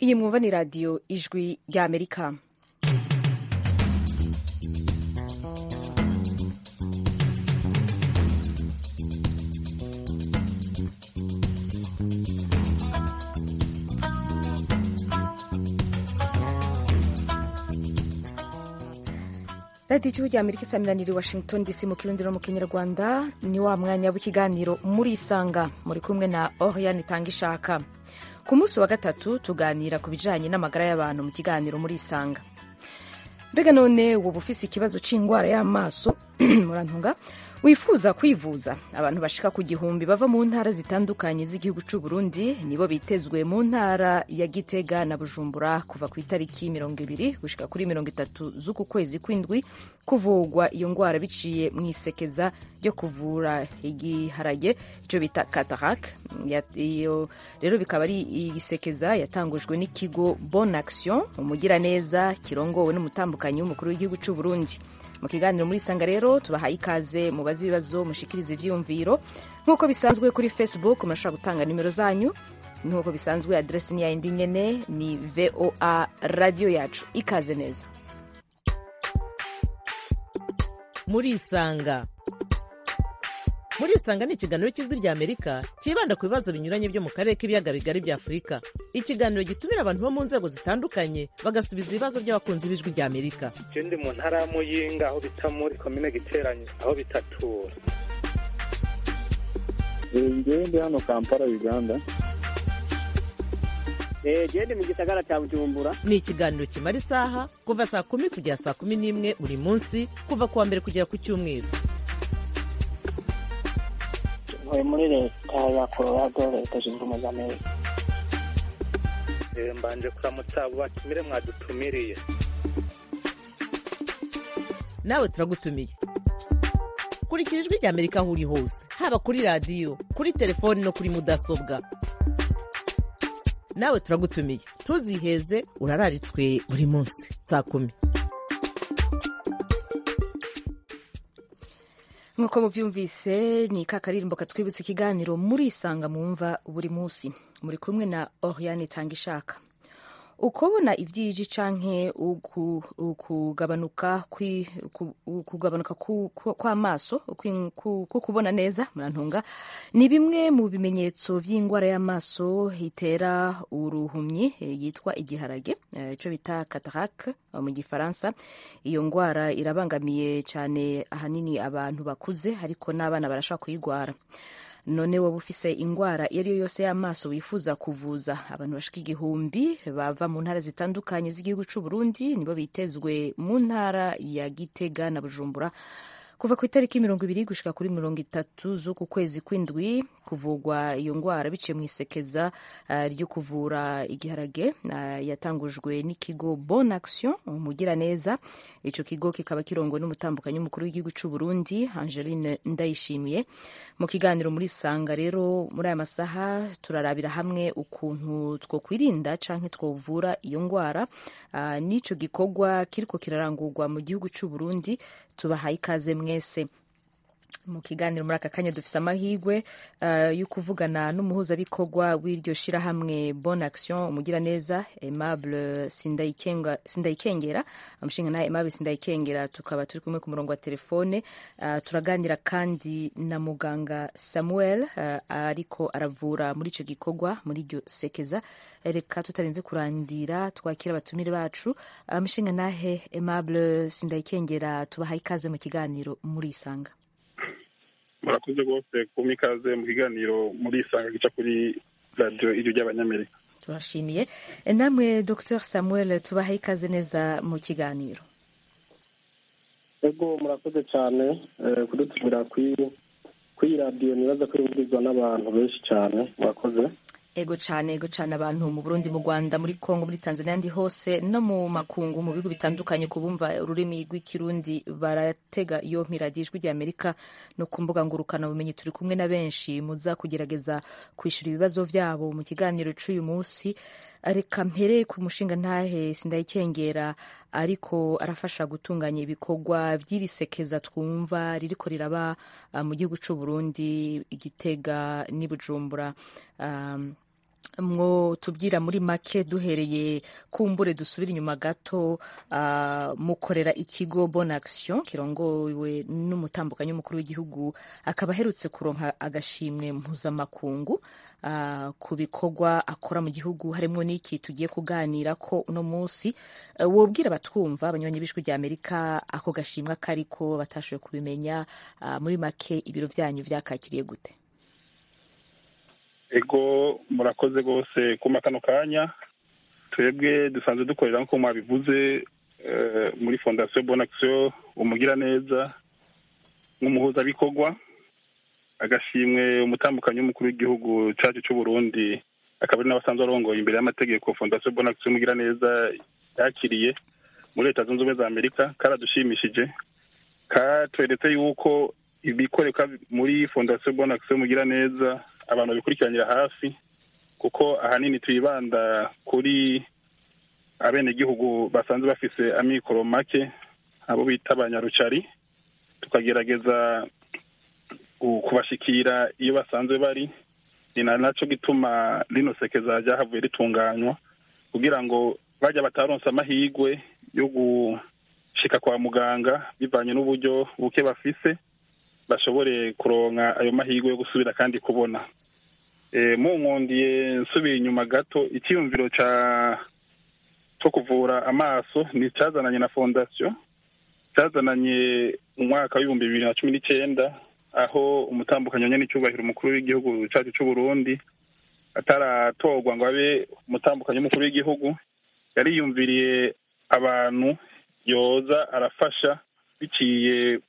iyi mwumva ni radiyo ijwi ry'Amerika. radiyo ijwi ry'Amerika isaminanira i Washington DC mu kirundi no mu kinyarwanda. Ni wa mwanya w'ikiganiro murisanga, muri kumwe na Oriane Itangishaka. Ku munsi wa gatatu tuganira ku bijanye n'amagara y'abantu mu kiganiro murisanga. Mbega none woba ufise ikibazo c'ingwara y'amaso murantunga wifuza kwivuza? Abantu bashika ku 1,000 bava mu ntara zitandukanye z'igihugu c'u Burundi nibo bitezwe mu ntara ya Gitega na Bujumbura kuva ku itariki 20 gushika kuri 30 z'uku kwezi kw'indwi, kuvugwa iyo ngwara biciye mwisekeza ryo kuvura igiharage ico bita cataract. Iyo rero bikaba ari igisekeza yatangujwe n'ikigo Bon Action, umugira neza kirongowe n'umutambukanyi w'umukuru w'igihugu c'u Burundi. Mu kiganiro muri sanga rero tubahaye ikaze, mubaze ibibazo, mushikirize ivyiyumviro. Nk'uko bisanzwe kuri Facebook murashobora gutanga nimero zanyu, nk'uko bisanzwe adresi ni yindi nyene, ni VOA radio yacu. Ikaze neza murisanga. Murisanga ni ikiganiro cy'ijwi ry'Amerika kibanda ku bibazo binyuranye byo mu karere k'ibiyaga bigari bya Afurika. Ikiganiro gitumira abantu bo mu nzego zitandukanye bagasubiza ibibazo by'abakunzi b'ijwi ry'Amerika. Je ndi mu ntara ya Muyinga, aho bita muri komine Giteranyi, aho bitatura. Njyewe ndi hano Kampala, Uganda. Je ndi mu gisagara cya Bujumbura. Ni ikiganiro kimara isaha kuva saa 10 kugera saa 11 buri munsi, kuva kuwa mbere kugera ku cyumweru. Ntuye muri leta ya Colorado, leta zunze ubumwe za Amerika. Mbanje kuramutsa abo batumire mwadutumiriye. Nawe turagutumiye. Kurikira ijwi ry'Amerika aho uri hose, haba kuri radiyo, kuri telefoni no kuri mudasobwa. Nawe turagutumiye, ntuziheze, urararitswe buri munsi saa 10. Nk'uko muvyumvise ni kakaririmbo katwibutsa ikiganiro murisanga mwumva buri munsi. Muri kumwe na Oriane Itangishaka. Ukubona ivyiji canke ukugabanuka kw'amaso, kubona neza murantunga, ni bimwe mu bimenyetso vy'ingwara y'amaso itera uruhumyi yitwa igiharage, ico bita cataract mu gifaransa. Iyo ngwara irabangamiye cane ahanini abantu bakuze, ariko n'abana barashobora kuyigwara. None woba ufise ingwara iyo ariyo yose y'amaso wifuza kuvuza? Abantu bashika 1,000 bava mu ntara zitandukanye z'igihugu c'u Burundi nibo bitezwe mu ntara ya Gitega na Bujumbura kuva ku itariki 20 gushika kuri 30 z'uku kwezi kw'indwi, kuvugwa iyo ngwara biciye mwisekeza ryo kuvura igiharage yatangujwe n'ikigo Bon Action, umugira neza. Ico kigo kikaba kirongwe n'umutambukanyi w'umukuru w'igihugu c'u Burundi Angeline Ndayishimiye. Mu kiganiro muri sanga rero muri aya masaha turarabira hamwe ukuntu two kwirinda canke twovura iyo ngwara. Nico gikorwa kiriko kirarangurwa mu gihugu c'u Burundi. Tubahaye ikaze mwese mu kiganiro. Muri aka kanya dufise amahirwe yo kuvugana n'umuhuzabikorwa w'iryo shirahamwe Bon Action, umugira neza Aimable Sindayikengera. Amushinga na Aimable Sindayikengera tukaba turi kumwe ku murongo wa telefone. Turaganira kandi na muganga Samuel ariko aravura muri ico gikorwa, muri iryo sekeza. Reka tutarenze kurandira twakira abatumire bacu. Amushinga nahe Aimable Sindayikengera, tubahaye ikaze mu kiganiro murisanga. Murakoze rwose kumpa ikaze mu kiganiro murisanga gica kuri radiyo ijwi ry'Abanyamerika. Turashimiye. Namwe Dr Samuel, tubahaye ikaze neza mu kiganiro. Ego murakoze cyane kudutumira kuri radiyo. Nibaza ko yumvirizwa n'abantu benshi cyane. Murakoze. Ego cane abantu mu Burundi, mu Rwanda, muri Kongo, muri Tanzania, ndi hose no mu makungu, mu bihugu bitandukanye. Kubumva ururimi rw'ikirundi baratega iyo radiyo ijwi ry'Amerika no ku mbuga ngurukana bumenyi. Turi kumwe na benshi muza kugerageza kwishura ibibazo vyabo mu kiganiro c'uyu munsi. Reka mpere ku mushinga ntahe Sindayikengera ariko arafasha gutunganya ibikorwa vy'irisekeza twumva ririko riraba mu gihugu c'u Burundi, Igitega ni Bujumbura. mwo tubwira muri make duhereye kumbure dusubira inyuma gato, mukorera ikigo Bonne Action kirongowe n'umutambukanyi w'umukuru w'igihugu, akaba aherutse kuronka agashimwe mpuzamakungu ku bikorwa akora mu gihugu, harimo n'iki tugiye kuganira ko uno munsi. Wobwira batwumva abanywanyi b'ijwi rya Amerika ako gashimwa kariko batashoboye kubimenya, muri make ibiro vyanyu vyakakiriye gute? Ego murakoze rwose kuma kano kanya. Twebwe dusanzwe dukorera nk'uko mwabivuze muri Fondation Bonne Action umugira neza nk'umuhuzabikorwa. Agashimwe umutambukanyi w'umukuru w'igihugu cyacu cy'u Burundi akaba ari n'abasanzwe arongoye imbere y'amategeko Fondation Bonne Action umugira neza yakiriye muri Leta Zunze Ubumwe za Amerika karadushimishije, katweretse yuko ibikoreka muri Fondation Bonne Action umugira neza abantu babikurikiranira hafi, kuko ahanini tuyibanda kuri abenegihugu basanzwe bafise amikoro make, abo bita abanyarucari, tukagerageza kubashikira iyo basanzwe bari. Ni naco gituma rino sekeza ryahavuye ritunganywa kugira ngo bajya bataronsa amahigwe yo gushika kwa muganga bivanye n'uburyo buke bafise, bashobore kuronka ayo mahigwe yo gusubira kandi kubona. Munkundiye nsubira inyuma gato, icyiyumviro cyo kuvura amaso ni cyazananye na fondation, cyazananye mu mwaka w'ibihumbi 2019 aho umutambukanyi n'icyubahiro umukuru w'igihugu cyacu cy'u Burundi ataratorwa ngo abe umutambukanyi w'umukuru w'igihugu, yariyumviriye abantu yoza arafasha biciye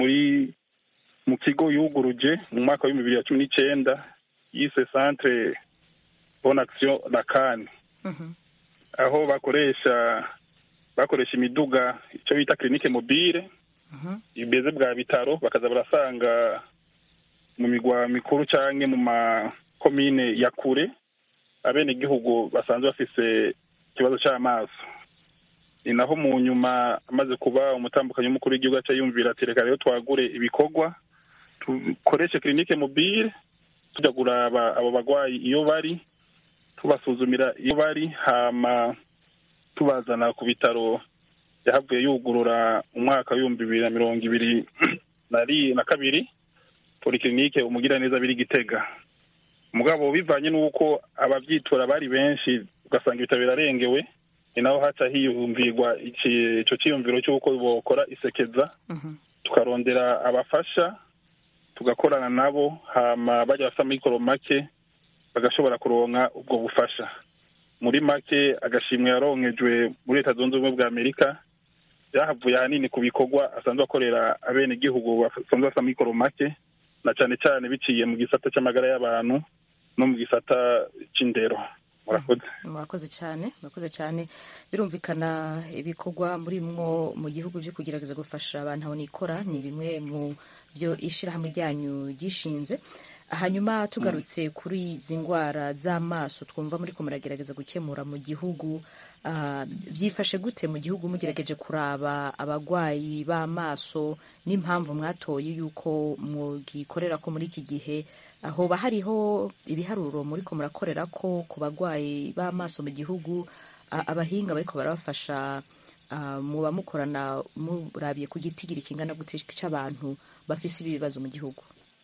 mu kigo yuguruje mu mwaka wa 2019 yise Centre Bonne Action Lacan, aho bakoresha imiduga icyo bita clinique mobile, ibeze bwa bitaro, bakaza barasanga mu migwa mikuru canke mu makomine ya kure abenegihugu basanzwe bafise ikibazo c'amaso. Ni naho mu nyuma amaze kuba umutambukanyi w'umukuru w'igihugu aca yumvira ati reka rero twagure ibikorwa, tukoreshe clinique mobile, tujya kuraba abo bagwayi iyo bari, tubasuzumira iyo bari, hama tubazana ku bitaro yahavuye yugurura umwaka w'ibihumbi 2022 polyclinique umugira neza biri Gitega. Mugabo bivanye n'uko abavyitura bari benshi ugasanga ibitaro birarengewe, ni naho haca hiyumvirwa ico ciyumviro cy'uko bokora isekeza, tukarondera abafasha tugakorana nabo, hama bajya bafite amikoro make bagashobora kuronka ubwo bufasha. Muri make agashimwe yaronkejwe muri Leta Zunze Ubumwe bwa Amerika yahavuye ahanini ku bikorwa asanzwe akorera abenegihugu basanzwe bafite amikoro make, na cyane cyane biciye mu gisata cy'amagara y'abantu no mu gisata c'indero. Murakoze cyane. Birumvikana ibikorwa muri mu gihugu byo kugerageza gufasha abantu aho nikora ni bimwe mu byo ishirahamwe ryanyu gishinze. Hanyuma tugarutse kuri izi ndwara z'amaso twumva muri ko muragerageza gukemura mu gihugu, vyifashe gute mu gihugu mugerageje kuraba abagwayi b'amaso n'impamvu mwatoye yuko mugikorera ko muri iki gihe, aho hariho ibiharuro muri ko murakorera ko ku bagwayi b'amaso mu gihugu, abahinga bariko barabafasha, muba mukorana murabiye ku gitigiri kingana gute c'abantu bafise ibibazo mu gihugu?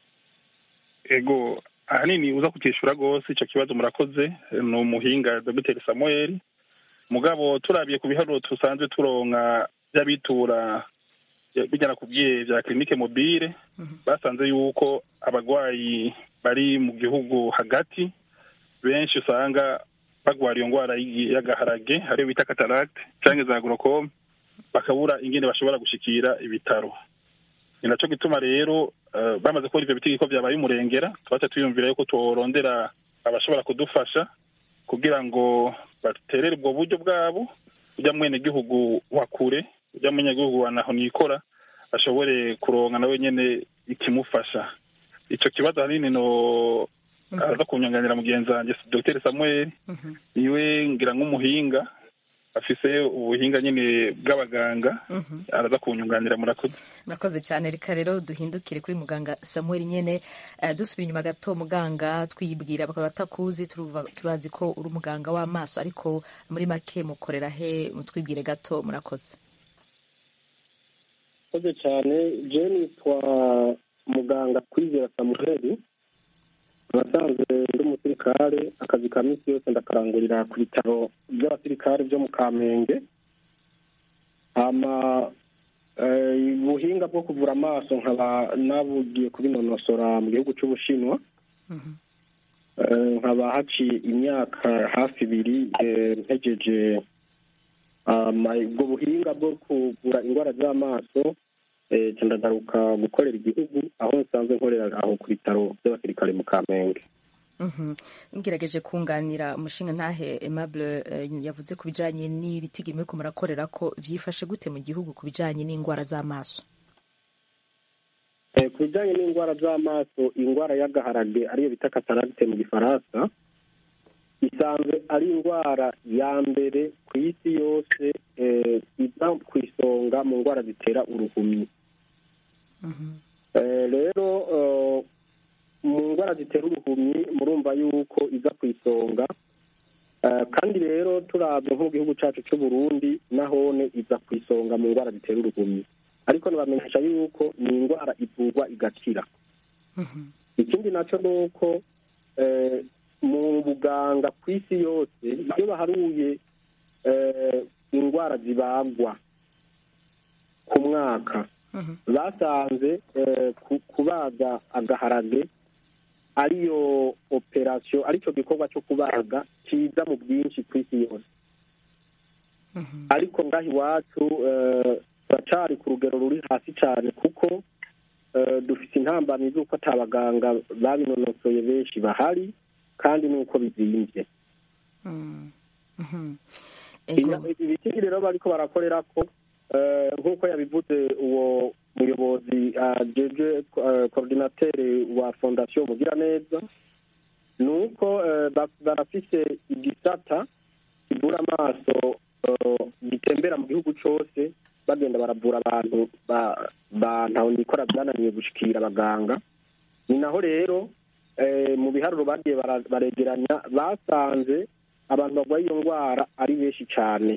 Ego ahanini uza kukishura gose ico kibazo murakoze ni umuhinga Dr. Samuel. Mugabo turabiye ku biharuro tusanzwe turonka by'abitura bijyana ku bwihe bya clinique mobile, basanze yuko abagwayi bari mu gihugu hagati benshi usanga bagwara iyo ngwara y'agaharage ariyo bita cataracte canke za glaucome, bakabura ingene bashobora gushikira ibitaro. Ni naco gituma rero bamaze kubona ivyo bitigiko vyabaye umurengera, twaca twiyumvira yuko torondera abashobora kudufasha kugira ngo baterere ubwo buryo bwabo, ujya mwene gihugu wa kure, ujya mwene gihugu wa naho nikora ashobore kuronka nawe nyene ikimufasha. Ico kibazo hanini no aza kunyanganira mugenzi wanje Dr. Samuel, niwe ngira nk'umuhinga afise ubuhinga nyine bw'abaganga araza kunyunganira. murakoze cyane. reka rero duhindukire kuri muganga Samuel nyene, dusubiye inyuma gato muganga, twibwira bakaba batakuzi, turazi ko uri umuganga w'amaso, ariko muri make mukorera he? mutwibwire gato. murakoze. murakoze cyane. je nitwa muganga Kwizera Samuel, abasanzwe ndi umusirikare, akazi ka minsi yose ndakarangurira ku bitaro by'abasirikare byo mu Kamenge. Ubuhinga bwo kuvura amaso nkaba nabugiye kubinonosora mu gihugu cy'Ubushinwa. nkaba haciye imyaka hafi 2 ntegeje ubwo buhinga bwo kuvura indwara z'amaso. ndagaruka gukorera igihugu aho nsanzwe nkorera aho ku bitaro by'abasirikare mu Kamenge. ngerageje kunganira umushinga ntahe Aimable yavuze ku bijanye n'ibitigi mwe murakorera ko vyifashe gute mu gihugu ku bijanye n'indwara z'amaso? Ku bijanye n'indwara z'amaso, indwara y'agaharage ariyo bita cataracte mu gifaransa isanzwe ari indwara ya mbere ku isi yose iza ku isonga mu ndwara zitera uruhumyi. rero mu ndwara zitera uruhumyi murumva yuko iza ku isonga, kandi rero turabye nko mu gihugu cyacu cy'u Burundi nahone iza ku isonga mu ndwara zitera uruhumyi, ariko nibamenyesha yuko ni indwara ivurwa igakira. ikindi nacyo ni uko mu buganga ku isi yose iyo baharuye indwara zibagwa ku mwaka basanze kubaga agaharage ariyo operasiyo, aricyo gikorwa cyo kubaga kiza mu bwinshi ku isi yose. ariko ngaho iwacu turacari ku rugero ruri hasi cyane, kuko dufite intambamyi z'uko atabaganga babinonosoye benshi bahari, kandi nuko bizimbye. ibitigi rero bariko barakorera ko nk'uko yabivuze uwo muyobozi jeje coordinateur wa fondation Mugiraneza, nuko barafise igisata kivura amaso gitembera mu gihugu cose, bagenda baravura abantu ntaho nikora byananiye gushikira abaganga. ni naho rero mu biharuro bagiye baregeranya basanze abantu barwaye iyo ndwara ari benshi cyane.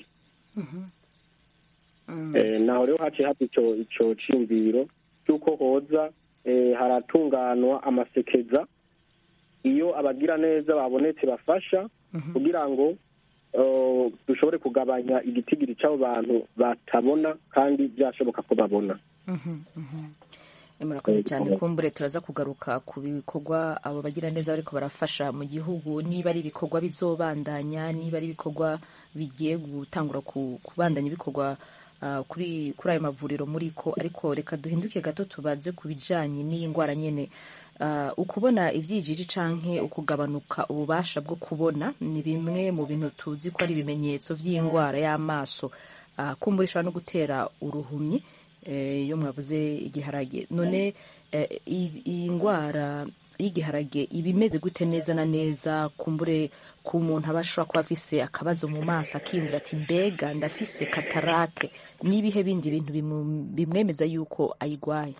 naho rero haciye hati ico ciyumviro cy'uko hoza haratunganwa amasekeza iyo abagira neza babonetse bafasha, kugira ngo dushobore kugabanya igitigiri cy'abo bantu batabona kandi byashoboka ko babona. murakoze cyane. kumbure turaza kugaruka ku bikorwa abo bagira neza bariko barafasha mu gihugu, niba ari ibikorwa bizobandanya, niba ari ibikorwa bigiye gutangura kubandanya ibikorwa kuri ayo mavuriro muriko. ariko reka duhinduke gato tubaze ku bijanye n'iyi ndwara nyene. ukubona ivyijiji canke ukugabanuka ububasha bwo kubona ni bimwe mu bintu tuzi ko ari ibimenyetso vy'indwara y'amaso, kumbura ishobora no gutera uruhumyi iyo mwavuze igiharage. none iyi ndwara y'igiharage iba imeze gute neza na neza? kumbure ku muntu aba ashobora kuba afise akabazo mu maso akiyumvira ati mbega ndafise katarake, n'ibihe bindi bintu bimwemeza yuko ayigwaye?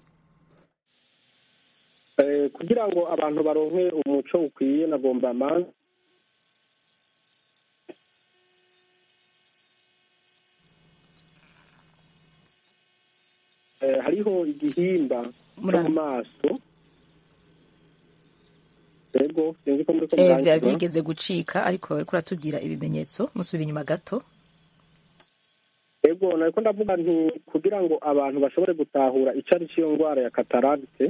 kugira ngo abantu baronke umuco ukwiye, nagomba amanza hariho igihimba cyo mu maso. Ego sinzi ko muri ko byigeze gucika, ariko ariko uratubwira ibimenyetso. musubira inyuma gato. Ego nariko ndavuga nti kugira ngo abantu bashobore gutahura icyo ari cyo ndwara ya cataracte,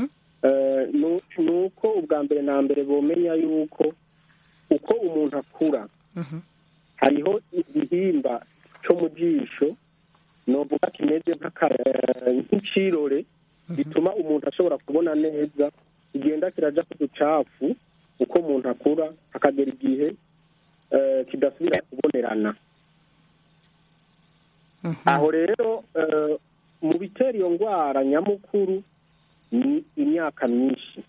nuko ubwa mbere na mbere bomenya yuko uko umuntu akura hariho igihimba cyo mu jisho novuga kimeze nk'icirore bituma umuntu ashobora kubona neza, igenda kiraja ku ducafu uko umuntu akura, hakagera igihe kidasubira kubonerana. aho rero mu bitera iyo ndwara nyamukuru ni imyaka myinshi,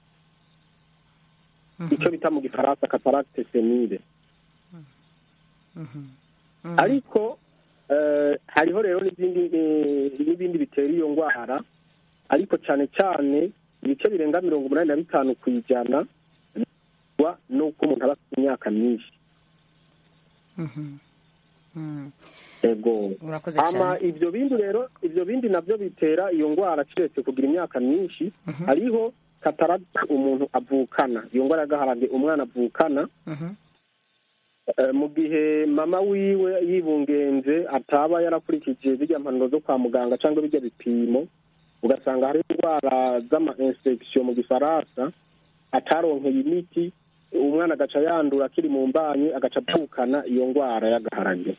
icyo bita mu gifaransa cataracte senile. ariko hariho rero n'ibindi bitera iyo ndwara, ariko cyane cyane ibice birenga 85% kw'ijana nuko umuntu aba afite imyaka myinshi. Ego. Ama ibyo bindi nabyo bitera iyo ndwara kiretse kugira imyaka myinshi, hariho katarata umuntu avukana, iyo ndwara y'agaharage umwana avukana, mu gihe mama wiwe yibungenze ataba yarakurikije bijya mpanuro zo kwa muganga cyangwa bijya bipimo, ugasanga hari indwara z'ama infection mu gifaransa, ataronkeye imiti, umwana agaca yandura akiri mu mbanyi, agaca avukana iyo ndwara y'agaharage.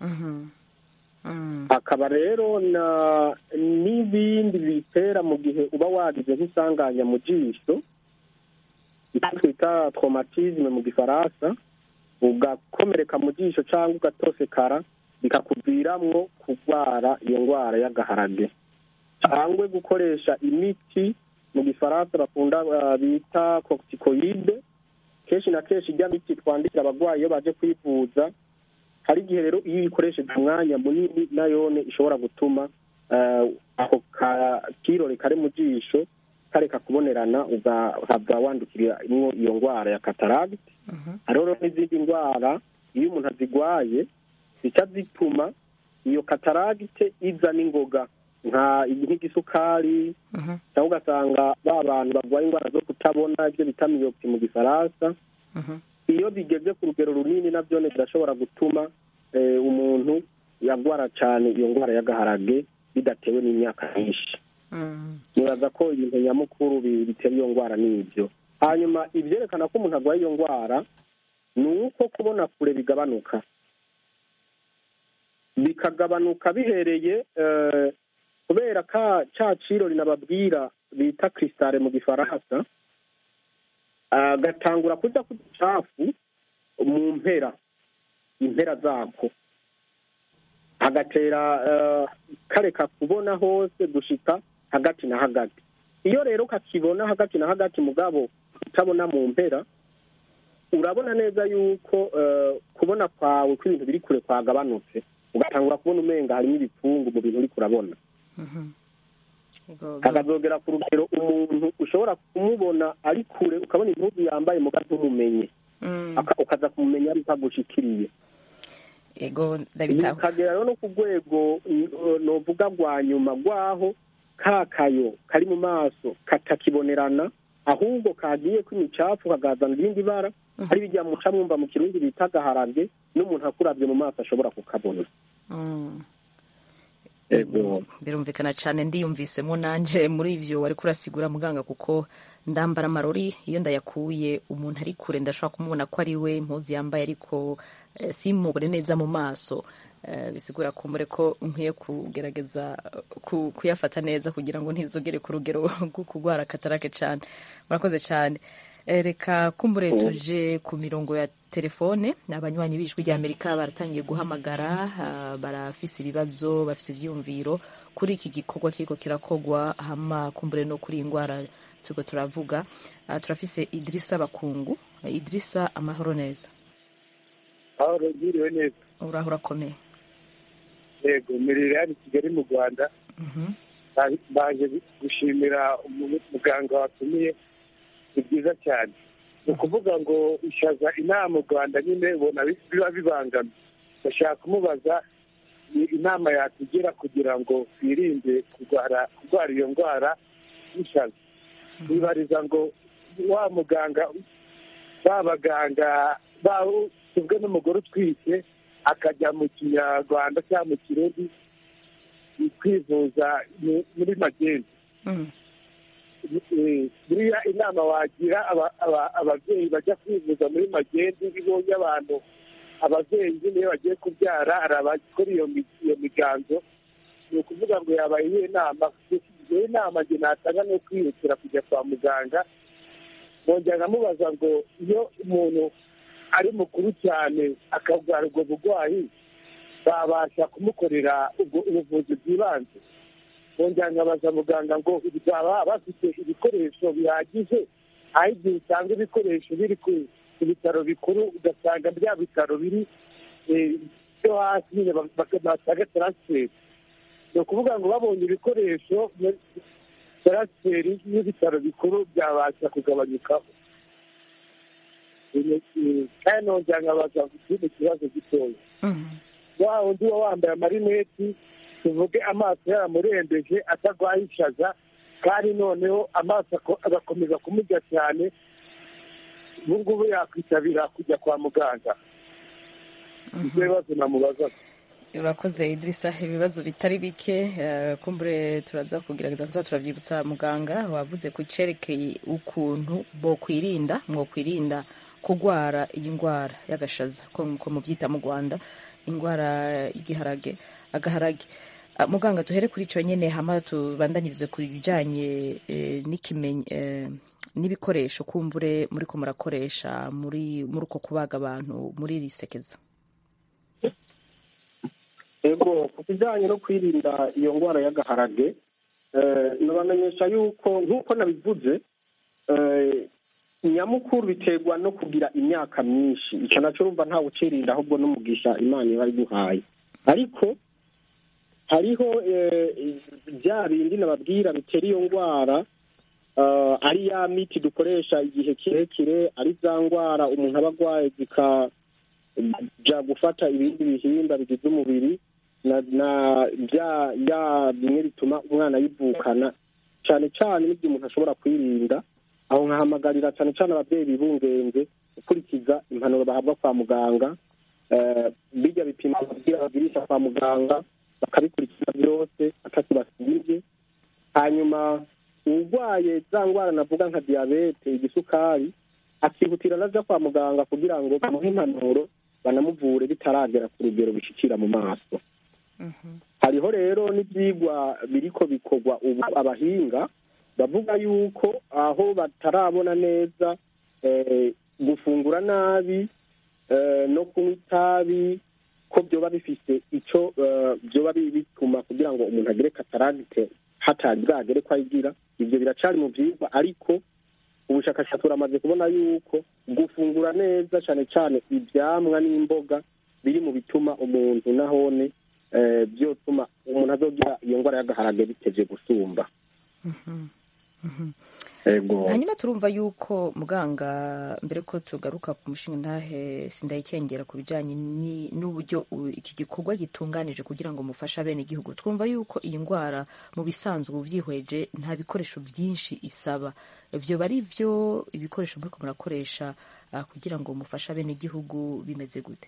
Akaba rero n'ibindi bitera mu gihe uba wagize nk'isanganya mu jisho, twita traumatisme mu gifaransa, ugakomereka mu jisho cyangwa ugatosekara, bikakuviramwo kurwara iyo ndwara y'agaharage. Cyangwa gukoresha imiti mu gifaransa bakunda bita corticoide, kenshi na kenshi ijya miti twandikira abagwayi iyo baje kwivuza, hari igihe rero iyo uyikoresheje umwanya munini nayone ishobora gutuma ako kirore kari mu jisho kareka kubonerana, ugahava wandukira iyo ndwara ya cataracte. Hariho n'izindi ndwara iyo umuntu azigwaye zica zituma iyo cataracte iza n'ingoga, nk'igisukari, cyangwa ugasanga ba bantu barwaye indwara zo kutabona, ibyo bita myopie mu gifaransa, iyo bigeze ku rugero runini nabyo birashobora gutuma umuntu yagwara cyane iyo ndwara y'agaharage bidatewe n'imyaka myinshi. Nibaza ko ibintu nyamukuru bitera iyo ndwara n'ibyo. Hanyuma ibyerekana ko umuntu arwaye iyo ndwara ni uko kubona kure bigabanuka, bikagabanuka bihereye kubera cya kirori nababwira bita cristale mu gifaransa, gatangura kuja ku ducafu mu impera zako, hagatera kareka kubona hose gushika hagati na hagati. Iyo rero kakibona hagati na hagati mugabo utabona mu mpera, urabona neza yuko kubona kwawe kw'ibintu biri kure kwagabanutse, ugatangura kubona umenga harimo ibipfungu mu bintu uri kurabona. Akazogera ku rugero umuntu ushobora kumubona ari kure ukabona impuzu yambaye mu gato umumenye, ukaza kumumenya ari kagushikiriye. Ukagera rero no ku rwego novuga rwa nyuma rwaho kakayo kari mu maso katakibonerana, ahubwo kagiye kw'imicafu kagazana irindi bara, hari bijya muca mwumva mu kirundi bita agaharage, n'umuntu akuravye mu maso ashobora kukabona. Birumvikana cyane, ndiyumvisemo nanje muri ivyo wari kurasigura muganga, kuko ndambara amarori iyo ndayakuye umuntu ari kure ndashobora kumubona ko ari we, impuzu yambaye ariko simubone neza mu maso. Bisigura kumbure ko nkwiye kugerageza kuyafata neza kugira ngo ntizogere ku rugero rwo kurwara katarake cyane. Murakoze cyane. Reka kumbure tuje ku mirongo ya telefone, abanywanyi b'ijwi rya Amerika baratangiye guhamagara, barafise ibibazo, bafise ivyumviro kuri iki gikorwa kiriko kirakogwa hama kumbure no kuri ingwara tuko turavuga. Turafise Idrissa Bakungu. Idrissa, amahoro neza? Ahoro, ngiriwe neza. Urahura komeye? Yego, mirire hano Kigali mu Rwanda. Baje gushimira umuganga watumiye, ni byiza cyane. Ni ukuvuga ngo ishaza inama mu Rwanda nyine ubona biba bibangamye. Bashaka kumubaza inama yatugira kugira ngo twirinde kurwara iyo ndwara y'ishaza. Bibariza ngo wa muganga, babaganga tubwe n'umugore utwite akajya mu Kinyarwanda cyangwa mu Kirundi kwivuza muri magendu. Buriya inama wagira ababyeyi bajya kwivuza muri magendu, bibonye abantu ababyeyi nyine bagiye kubyara hari abakora iyo miganzo, ni ukuvuga ngo yabaye iyo nama. Iyo nama njye natanga no kwihutira kujya kwa muganga, bongera nkamubaza ngo iyo umuntu ari mukuru cyane akarwara ubwo burwayi babasha kumukorera ubuvuzi bw'ibanze. Bongera nkabaza muganga ngo baba bafite ibikoresho bihagije, aho igihe usanga ibikoresho biri ku bitaro bikuru ugasanga bya bitaro biri byo hasi nyine bataga taransiferi. Ni ukuvuga ngo babonye ibikoresho taransiferi y'ibitaro bikuru byabasha kugabanyukaho. Kandi nongera nkabaza ikindi kibazo gitoya. Wa undi uba wambaye amarineti tuvuge amaso yaramurembeje atagwaye ishaza kandi noneho amaso agakomeza kumurya cyane, ubu ngubu yakwitabira kujya kwa muganga. Ibyo bibazo namubazaga. urakoze Idrissa, ibibazo bitari bike kumbure turaza kugerageza kuza turavyibutsa muganga. Wavuze ku cerekeye ukuntu mwokwirinda kugwara iyi ngwara y'agashaza ko muvyita mu Rwanda ingwara agaharage. Muganga, tuhere kuri ico nyene hama tubandanyirize ku bijanye n'ibikoresho kumbure muriko murakoresha muri uko kubaga abantu muri iri sekeza. Ego, ku bijyanye no kwirinda iyo ndwara y'agaharage, nabamenyesha yuko nk'uko nabivuze, nyamukuru biterwa no kugira imyaka myinshi. Icyo nacyo urumva ntawe ucirinda, ahubwo n'umugisha Imana iba iguhaye. Ariko hariho bya bindi nababwira bitera iyo ndwara, ari ya miti dukoresha igihe kirekire, ari za ndwara umuntu aba arwaye zikaja gufata ibindi bihimba bigize umubiri, na bya bimwe bituma umwana yivukana. Cyane cyane n'ibyo umuntu ashobora kwirinda, aho nkahamagarira cyane cyane ababyeyi bibungenze gukurikiza impanuro bahabwa kwa muganga. Bijya bipima bagirisha kwa muganga bakabikurikiza byose atatu basibye. Hanyuma urwaye za ndwara navuga nka diyabete, igisukari, akihutira naja kwa muganga kugira ngo bamuhe impanuro banamuvure bitaragera ku rugero bishikira mu maso. Hariho rero n'ibyigwa biriko bikorwa ubu, abahinga bavuga yuko aho batarabona neza gufungura nabi no kunywa itabi ko byoba bifise icyo byoba bituma kugira ngo umuntu agere kataragite hatari bwagere ko ayigira. Ibyo biracari mu vyigwa, ariko ubushakashatsi buramaze kubona yuko gufungura neza cyane cyane ivyamwa n'imboga biri mu bituma umuntu nahone byotuma umuntu azogira iyo ndwara y'agaharage bitevye gusumba. Hanyuma turumva yuko muganga, mbere ko tugaruka ku mushinga ntahe Sindayikengera ku bijanye n'uburyo iki gikorwa gitunganije kugira ngo mufashe bene igihugu, twumva yuko iyi ndwara mu bisanzwe uvyihweje nta bikoresho byinshi isaba. Ivyo bari byo ibikoresho muriko murakoresha kugira ngo mufashe bene igihugu bimeze gute?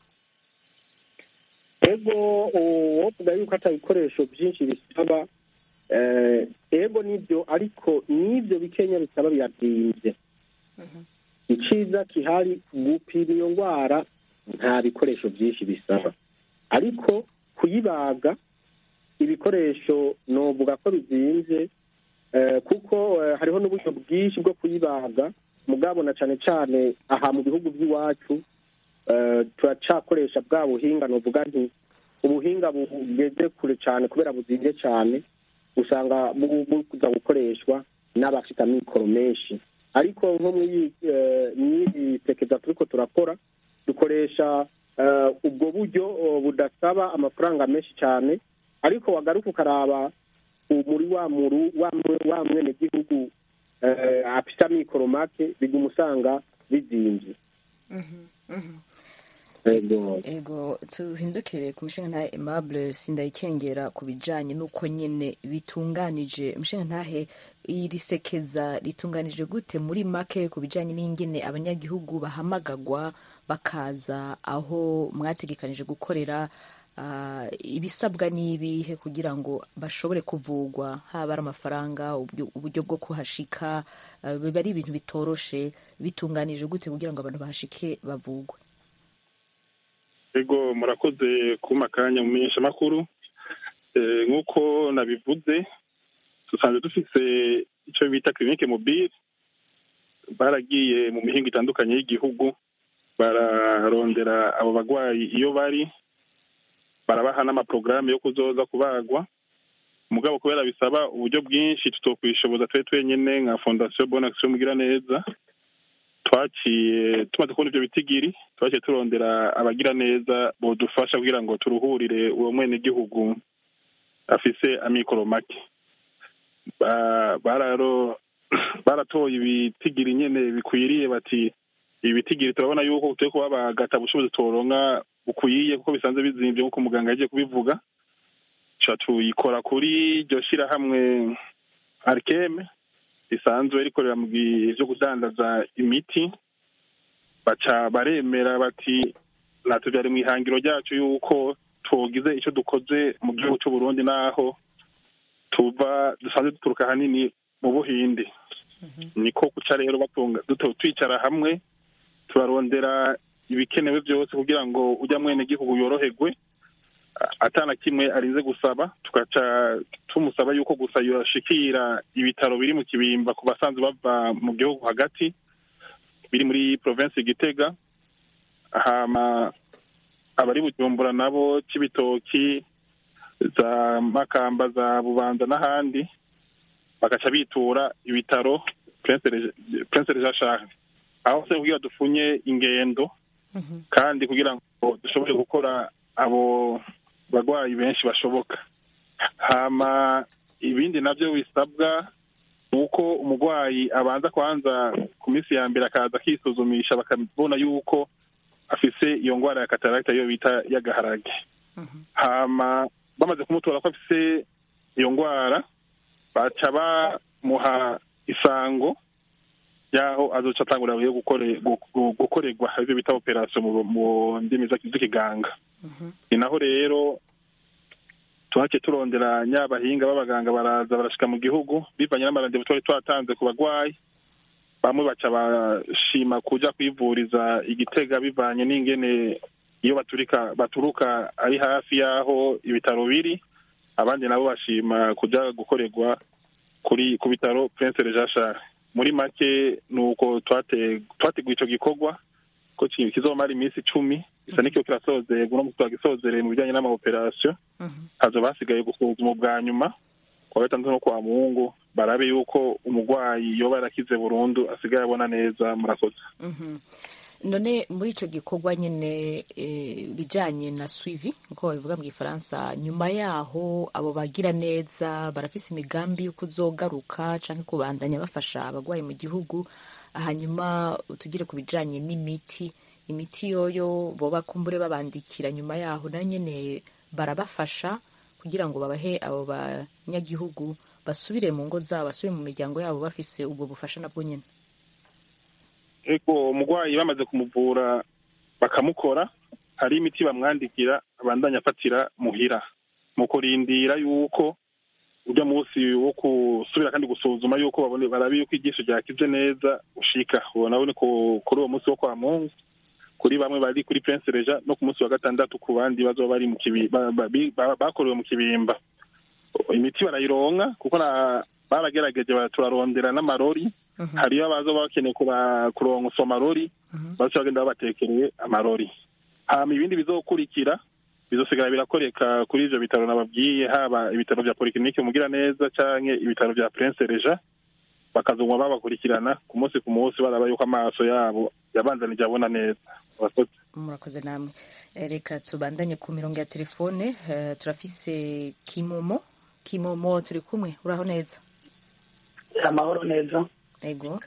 Ego, wovuga yuko ata bikoresho byinshi bisaba, ego nibyo, ariko nibyo bikenya bisaba biradinze. Iciza kihari gupima iyo ndwara nta bikoresho byinshi bisaba, ariko kuyibaga ibikoresho novuga ko bizinze, kuko hariho n'uburyo bwinshi bwo kuyibaga. Mugabo na cane cane aha mu bihugu by'iwacu turacakoresha bwa buhinga, novuga nti ubuhinga bugeze kure cyane kubera buzinze cyane, usanga buza gukoreshwa n'abafite amikoro menshi. Ariko nko mw'iyi sekeza turiko turakora, dukoresha ubwo buryo budasaba amafaranga menshi cyane, ariko wagaruka ukaraba muri wa mwene gihugu afite amikoro make, biguma usanga bizinze. Ego, tuhindukire ku mushinga ntahe Aimable Sindayikengera ku bijanye n'uko nyene bitunganije. Mushinga ntahe, iri sekeza ritunganije gute muri make ku bijanye n'ingene abanyagihugu bahamagagwa bakaza aho mwategekanije gukorera? Ibisabwa n'ibihe kugira ngo bashobore kuvugwa, haba ari amafaranga, uburyo bwo kuhashika? Biba ari ibintu bitoroshe. Bitunganije gute kugira ngo abantu bahashike bavugwe? Ego, murakoze kuma akanya mu menyeshamakuru. Nk'uko nabivuze, dusanzwe dufise icyo bita clinique mobile. Baragiye mu mihingo itandukanye y'igihugu, bararondera abo bagwayi iyo bari, barabaha n'amaprograme yo kuzoza kubagwa. Mugabo kubera bisaba uburyo bwinshi tutokwishoboza twe twenyene nka Fondation Bonne Action Mugiraneza, twaciye tumaze kubona ivyo bitigiri twaciye turondera abagira neza bodufasha kugira ngo turuhurire uwo mwenegihugu afise amikoro make. Baratoye ibitigiri nyene bikwiriye, bati ibitigiri turabona yuko tuye kuba bagata bushobozi turonka bukwiye kuko bisanzwe bizimvye nk'uko muganga yagiye kubivuga. Ca tuyikora kuri iryo shirahamwe Arkeme risanzwe rikorera mu vyo kudandaza imiti. Baca baremera bati natwe vyari mw'ihangiro ryacu yuko twogize ico dukoze mu gihugu c'u Burundi, naho tuva dusanzwe duturuka hanini mu Buhindi. Niko kuca rero twicara hamwe turarondera ibikenewe byose kugira ngo ujya mwene gihugu yoroherwe atana kimwe arinze gusaba. Tugaca tumusaba yuko gusa yoshikira ibitaro biri mu Kibimba ku basanzwe bava mu gihugu hagati biri muri province Gitega, hama abari Bujumbura nabo Cibitoki, za Makamba, za Bubanza n'ahandi bagaca bitura ibitaro Prince Regent Charles, aho se kugira dufunye ingendo kandi kugira ngo dushobore gukora abo bagwayi benshi bashoboka. Hama ibindi navyo bisabwa nuko umugwayi abanza kwanza ku minsi ya mbere akaza akisuzumisha bakabona yuko afise iyo ngwara ya cataracte yo bita y'agaharage. Hama bamaze kumutora ko afise iyo ngwara baca bamuha isango yaho azoca atangura yo gukorerwa ivyo bita operation mu ndimi z'ikiganga. Ni naho rero tuhace turondera nyabahinga b'abaganga baraza barashika mu gihugu bivanye n'amarandevu twari twatanze ku bagwayi. Bamwe baca bashima kuja kwivuriza Igitega bivanye n'ingene iyo baturuka ari hafi yaho ibitaro biri, abandi nabo bashima kuja gukorerwa ku bitaro Prince Regent Charles. Muri make nuko twateguye ico gikorwa ko kizomara iminsi 10. Isa nikyo kirasozerwa no twagisozereye mu bijanye n'amaoperation. Hazo basigaye gusuzuma bwa nyuma kwa gatandatu no kwa Mungu barabe yuko umugwayi yoba yarakize burundu asigaye abona neza. Murakoze. None muri ico gikorwa nyene bijanye na suivi nko babivuga mu Gifaransa, nyuma yaho abo bagira neza barafise imigambi yo kuzogaruka canke kubandanya bafasha abagwayi mu gihugu. Hanyuma tugire ku bijanye n'imiti yoyo boba kumbure babandikira nyuma yaho na nyene barabafasha kugira ngo babahe abo banyagihugu basubire mu ngo zabo, basubire mu miryango yabo bafise ubwo bufasha nabwo nyene. Ego umugwayi bamaze kumuvura bakamukora, hari imiti bamwandikira abandanya afatira muhira mu kurindira yuko ujya munsi wo kusubira kandi gusuzuma yuko barabi yuko igisho ryakize neza ushika. Ubona ni kuri uwo munsi wo kwa Mungu kuri bamwe bari kuri Prince Regent no ku munsi wa gatandatu ku bandi bazoba bari mu bakorewe mu Kibimba. Imiti barayironka kuko baragerageje turarondera n'amarori. Hariyo abazoba bakeneye kuronka amarori bazoca bagenda babatekereye amarori. Hama ibindi bizokurikira bizosigara birakoreka kuri ivyo bitaro nababwiye, haba ibitaro vya Polyclinique Mugira Neza canke ibitaro vya Prince Regent. Bakazongwa babakurikirana ku munsi baraba yuko amaso yabo yabandanije abona neza. Murakoze namwe. Reka tubandanye ku mirongo ya telefone. Turafise Kimomo turi kumwe, uraho neza? Amahoro neza. Ego.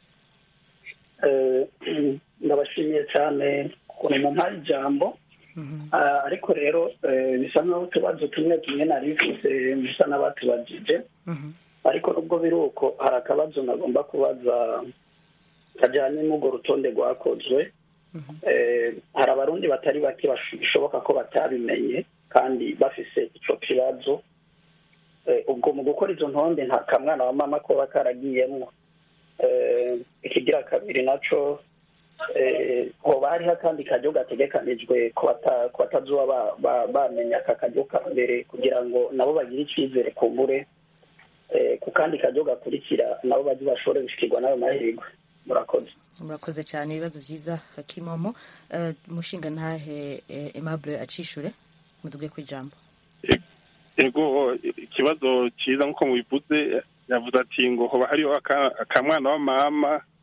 Ndabashimiye cyane ukuntu mumpaye ijambo. Ariko rero bisa nkaho utubazo tumwe narifise bisa n'abatubajije. Ariko nubwo biri uko hari akabazo nagomba kubaza kajyanye n'urwo rutonde rwakozwe. Hari abarundi batari bake bishoboka ko batabimenye kandi bafise ico kibazo. Ubwo mu gukora izo ntonde nta kamwana wa mama ko bakaragiyemwo. Ikigira kabiri naco hoba hariho akandi karyo gategekanijwe ko batazuba bamenya aka karyo ka mbere kugira ngo nabo bagire icizere kumbure ku kandi karyo gakurikira nabo bazi bashobore gushikirwa n'ayo mahirwe. Murakoze cyane, ibibazo byiza Kimomo. Mushinga ntahe Aimable acishure muduge ku ijambo. Ego ikibazo cyiza nkuko mubivuze, yavuze ati ngo hoba hariho akamwana wa mama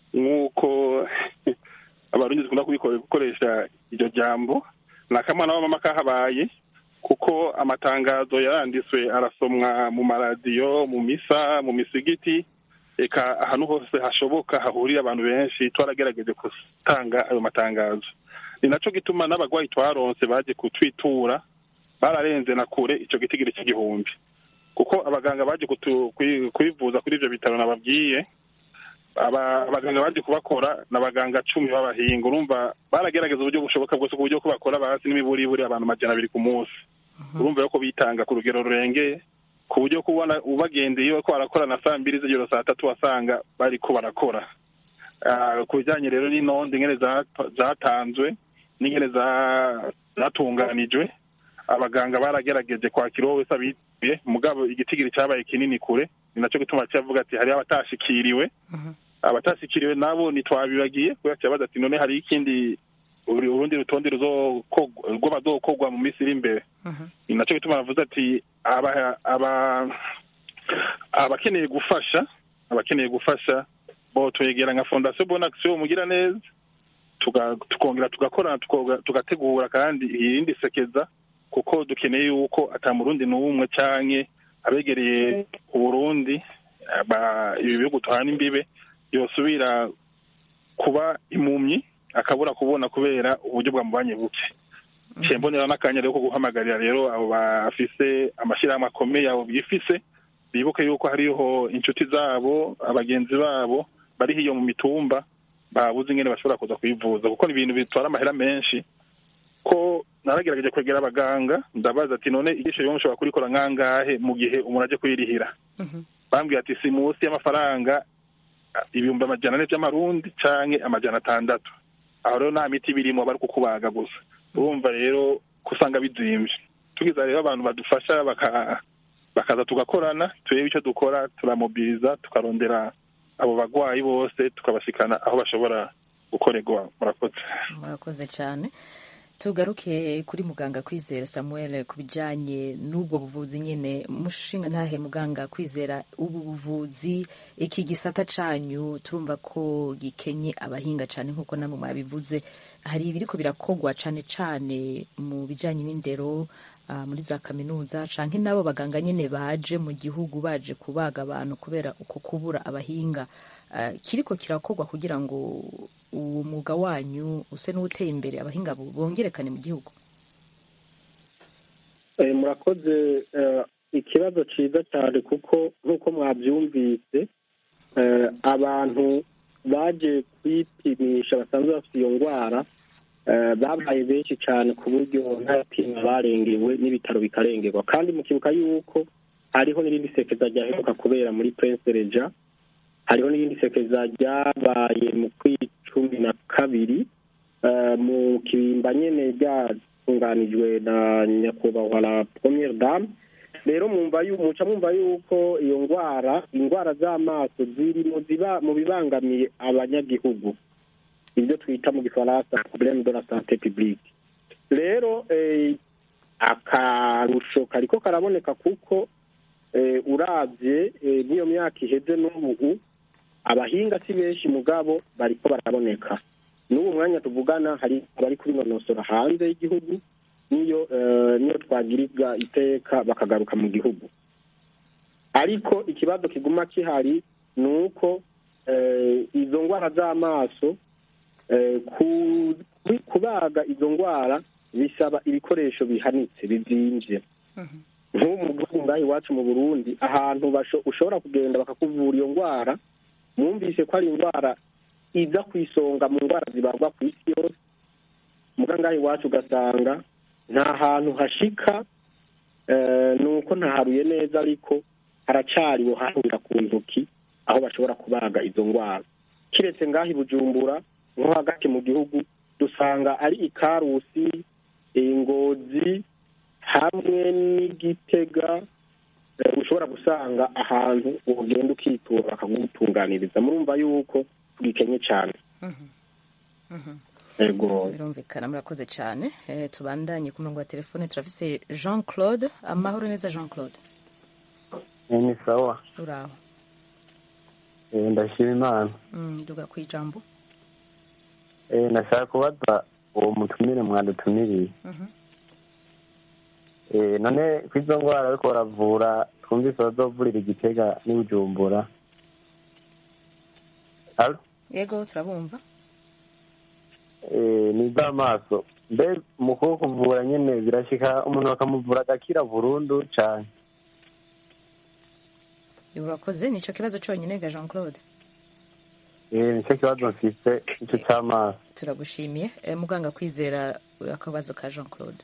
nk'uko abarundi dukunda gukoresha iryo jambo ni akamwana w'amama kahabaye, kuko amatangazo yaranditswe arasomwa mu maradiyo, mu misa, mu misigiti, eka ahantu hose hashoboka hahurira abantu benshi twaragerageje gutanga ayo matangazo. Ni naco gituma n'abagwayi twaronse baje kutwitura bararenze na kure ico gitigiri c'igihumbi, kuko abaganga baje kwivuza kuri ivyo bitaro nababwiye, abaganga baje kubakora n'abaganga 10 b'abahinga. Urumva baragerageza uburyo bushoboka bwose ku buryo ko bakora basi n'imiburiburi abantu 200 ku munsi. Urumva yuko bitanga ku rugero rurengeye, ku buryo kubona ubagendeye ko barakora na saa 2 z'ijoro saa 3 wasanga bariko barakora. Ku bijanye rero n'intonde ingene zatanzwe n'ingene zatunganijwe, abaganga baragerageje kwakira wese abituye, mugabo igitigiri cyabaye kinini kure. Ni naco gituma cyavuga ati hari abatashikiriwe. Abatashikiriwe nabo nitwabibagiye kubera cyabaza ati none hari ikindi urundi rutonde rwo bazokogwa mu minsi iri imbere. Ni naco gituma navuze ati abakeneye gufasha bo twegera nka Fondation Bonne Action mugira neza, tukongera tugakorana tugategura kandi irindi sekeza, kuko dukeneye yuko atamurundi n'umwe canke abegereye Uburundi ibi bihugu tuhana imbibe yosubira kuba impumyi akabura kubona kubera uburyo bwamubanye buke. Mbonera n'akanya rero ko guhamagarira rero abo bafise amashirahamwe akomeye abo bifise bibuke yuko hariho inshuti zabo, abagenzi babo bari hiyo mu mitumba babuze ingene bashobora kuza kwivuza, kuko ni ibintu bitwara amahera menshi. Ko naragerageje kwegera abaganga ndabaza ati none igisho yo mushobora kurikora nkangahe mu gihe umuntu aje kuyirihira. Bambwiye ati si munsi y'amafaranga 400 by'amarundi canke 600. Aho rero nta miti birimo bari kukubaga gusa. Urumva rero kusanga bizimvye. Tugiza rero abantu badufasha bakaza tugakorana, turebe icyo dukora, turamobiliza, tukarondera abo bagwayi bose tukabashikana aho bashobora gukorerwa. Murakoze cyane. Tugaruke kuri muganga Kwizera Samuel kubijanye n'ubwo buvuzi nyene. Mushinga ntahe muganga Kwizera, ubu buvuzi iki gisata canyu turumva ko gikenye abahinga cane nkuko namwe mwabivuze. Hari ibiriko birakogwa cane cane mu bijanye n'indero muri za kaminuza canke nabo baganga nyene baje mu gihugu baje kubaga abantu kubera uko kubura abahinga. Kiriko kirakogwa kugira ngo uwo mwuga wanyu use n'uteye imbere abahinga bongerekane mu gihugu? Murakoze. Ikibazo ciza cyane, kuko nk'uko mwabyumvise abantu baje kwipimisha basanzwe bafite iyo ndwara babaye benshi cyane ku buryo nta pima barengewe n'ibitaro bikarengerwa. Kandi mukibuka yuko hariho n'irindi sekeza ryaheruka kubera muri Prince Regent, hariho n'irindi sekeza ryabaye mu 12 mu Kibimba nyene ryatunganijwe na nyakubahwa la Première Dame. Rero muca mwumva yuko iyo indwara z'amaso zirimo ziba mu bibangamiye abanyagihugu, ibyo twita mu gifaransa problème de la santé publique. Rero akarusho kariko karaboneka, kuko uravye niyo myaka iheze n'ubu abahinga si benshi, mugabo bariko baraboneka. N'ubu mwanya tuvugana hari abari kubinonosora hanze y'igihugu, niyo twagiriga iteka bakagaruka mu gihugu. Ariko ikibazo kiguma kihari nuko izo ndwara z'amaso, kubaga izo ndwara bisaba ibikoresho bihanitse bizimvye. Nk'ubu ngaho iwacu mu Burundi ahantu ushobora kugenda bakakuvura iyo ndwara, mwumvise ko ari indwara iza kwisonga mu ndwara zibagwa ku isi yose. Ngaho iwacu ugasanga nta hantu hashika, nuko ntaharuye neza, ariko haracari bohahurira ku ntoki aho bashobora kubaga izo ndwara. Kiretse ngaho i Bujumbura nko hagati mu gihugu dusanga ari Ikarusi, Ngozi hamwe n'Igitega, ushobora gusanga ahantu ugenda ukitura bakagutunganiriza. Murumva yuko gikenye cyane. Birumvikana. Murakoze cyane. Tubandanye ku murongo wa telefone turafise Jean Claude. Amahoro neza Jean Claude? Ni sawa. Uraho? ndashima Imana. Nduga ku ijambo. Nashaka kubaza uwo mutumire mwadutumiriye. None kwizo ngwara ariko baravura twumvise bazovurira Igitega n'Ibujumbura. Yego turabumva. Ni z'amaso. Mbe mu kuvura nyene birashika umuntu bakamuvura agakira burundu cane. Urakoze nico kibazo cyonyine ga Jean Claude. Nicyo kibazo mfise icyo cy'amaso. Turagushimiye. Muganga Kwizera akabazo ka Jean Claude.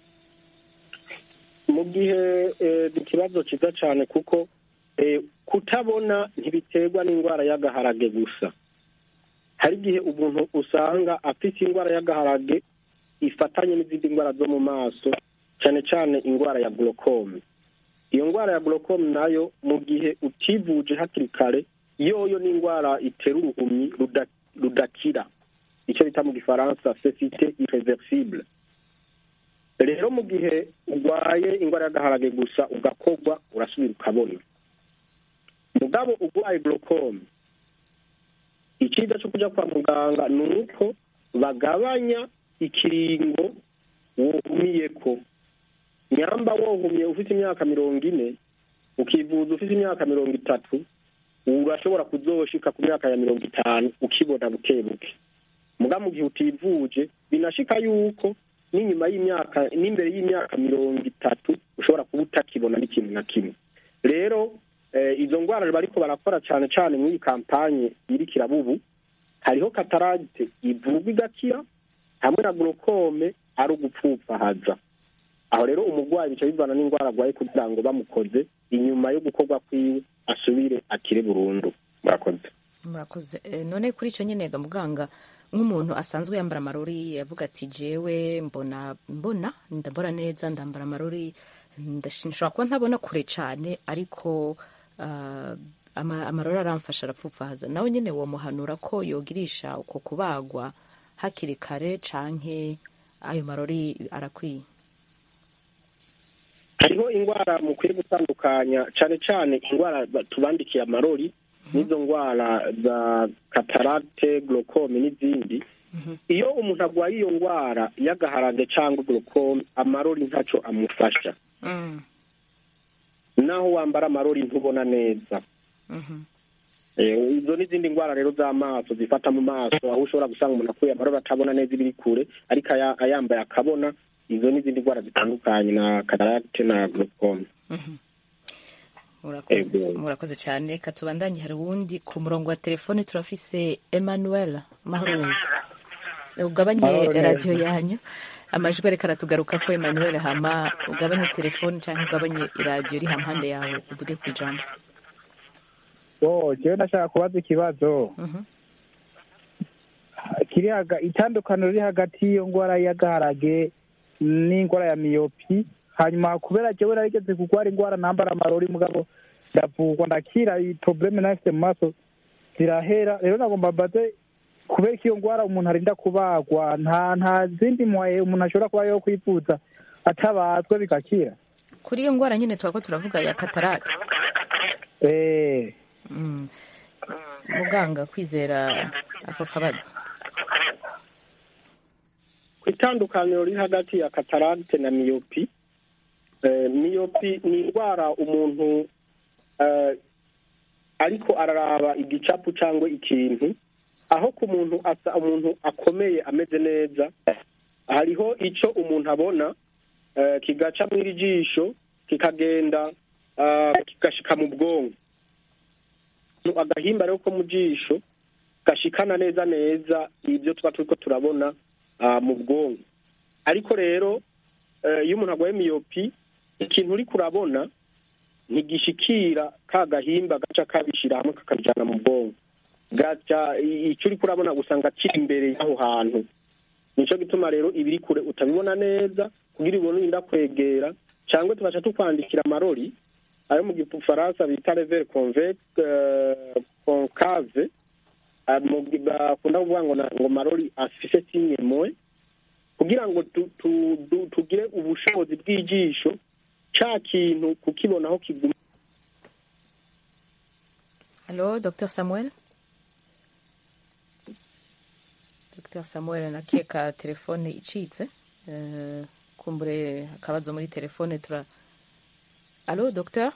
Mu gihe ikibazo kiza cyane kuko kutabona ntibiterwa n'indwara y'agaharage gusa. Hari igihe umuntu usanga afite indwara y'agaharage ifatanye n'izindi ndwara zo mu maso, cyane cyane indwara ya glaucome. Iyo ndwara ya glaucome nayo mu gihe utivuje hakiri kare, yoyo ni indwara itera uruhumyi rudakira, icyo bita mu gifaransa cécité irréversible. Rero mu gihe urwaye indwara y'agaharage gusa ugakogwa urasubira ukabona. Mugabo urwaye glaucome, icyiza cyo kujya kwa muganga ni uko bagabanya ikiringo wohumiyeko. Nyamba wohumye ufite imyaka 40 ukivuza ufite imyaka 30, urashobora kuzoshika ku myaka ya 50 ukibona buke buke. Mugabo mu gihe utivuje binashika yuko n'inyuma y'imyaka n'imbere y'imyaka 30 ushobora kuba utakibona n'ikintu na kimwe. Rero izo ngwara bariko barakora cyane cyane muri kampanye iri kirabubu, hariho cataracte ivurwa igakira, hamwe na glaucome ari ugupfupfahaza. Aho rero umugwayi bica bivana n'indwara agwaye kugira ngo bamukoze inyuma yo gukorwa kwiwe asubire akire burundu. Murakoze. None kuri ico nyene ga muganga, nk'umuntu asanzwe yambara amarori yavuga ati jewe mbona ndabona neza ndambara amarori, ndashobora kuba ntabona kure cyane ariko amarori aramfasha arapfupfahaza, nawe nyene wo muhanura ko yogirisha uko kubagwa hakiri kare canke ayo marori arakwiye? Hariho indwara mukwiye gutandukanya cyane cyane indwara tubandikiye amarori n'izo ndwara za cataracte, glaucome n'izindi. Iyo umuntu agwaye iyo ndwara y'agaharage cyangwa glaucome, amarori ntaco amufasha. Naho wambara amarori ntubona neza. Izo n'izindi ndwara rero z'amaso zifata mu maso, aho ushobora gusanga umuntu akuye amarori atabona neza ibiri kure ariko ayambaye akabona. Izo n'izindi ndwara zitandukanye na cataracte na glaucome. Murakoze cyane. Katubandanye, hari wundi ku murongo wa telefone turafise Emmanuel. Mahoro neza. Ugabanye radio yanyu amajwi ariko aratugaruka ko Emmanuel, hama ugabanye telefone cyangwa ugabanye radio iri hampande yawe uduge ku ijambo. Jewe ndashaka kubaza ikibazo. Itandukano riri hagati y'iyo ndwara y'agaharage n'indwara ya myopi. Hanyuma kubera jewe narigeze kugwara indwara nambara amarori mugabo ndavugwa ndakira, probleme nafite mu maso zirahera. Rero nagomba mbaze kubera iyo ndwara umuntu arinda kubagwa, nta zindi mwaye umuntu ashobora kuba yo kwivuza atabazwe bigakira? Kuri iyo ndwara nyine twako turavuga ya cataracte. Muganga Kwizera ako kabazo. Itandukaniro riri hagati ya cataracte na myopi. Myopi ni indwara umuntu ariko araraba igicapu cyangwa ikintu, aho ku muntu asa umuntu akomeye ameze neza, hariho ico umuntu abona kigaca mu jisho kikagenda kigashika mu bwonko. Agahimba rero ko mu jisho gashikana neza ibyo tuba turiko turabona mu bwonko. Ariko rero iyo umuntu agwaye myopi, ikintu uri kurabona ntigishikira ka gahimba gaca kabishira hamwe kakabijana mu bwonko, gaca icyo uri kurabona gusanga kiri imbere y'aho hantu. Nico gituma rero ibiri kure utabibona neza kugira ibone inda kwegera, cyangwa tubaca tukwandikira amarori ayo mu gifaransa bita level concave, bakunda kuvuga ngo marori afise signe moe, kugira ngo tugire ubushobozi bw'ijisho cya kintu kukibona aho kiguma. Halo, Dr. Samuel. Dr. Samuel nakeka telefone icitse. Kumbure akabazo muri telefone Halo, Docteur?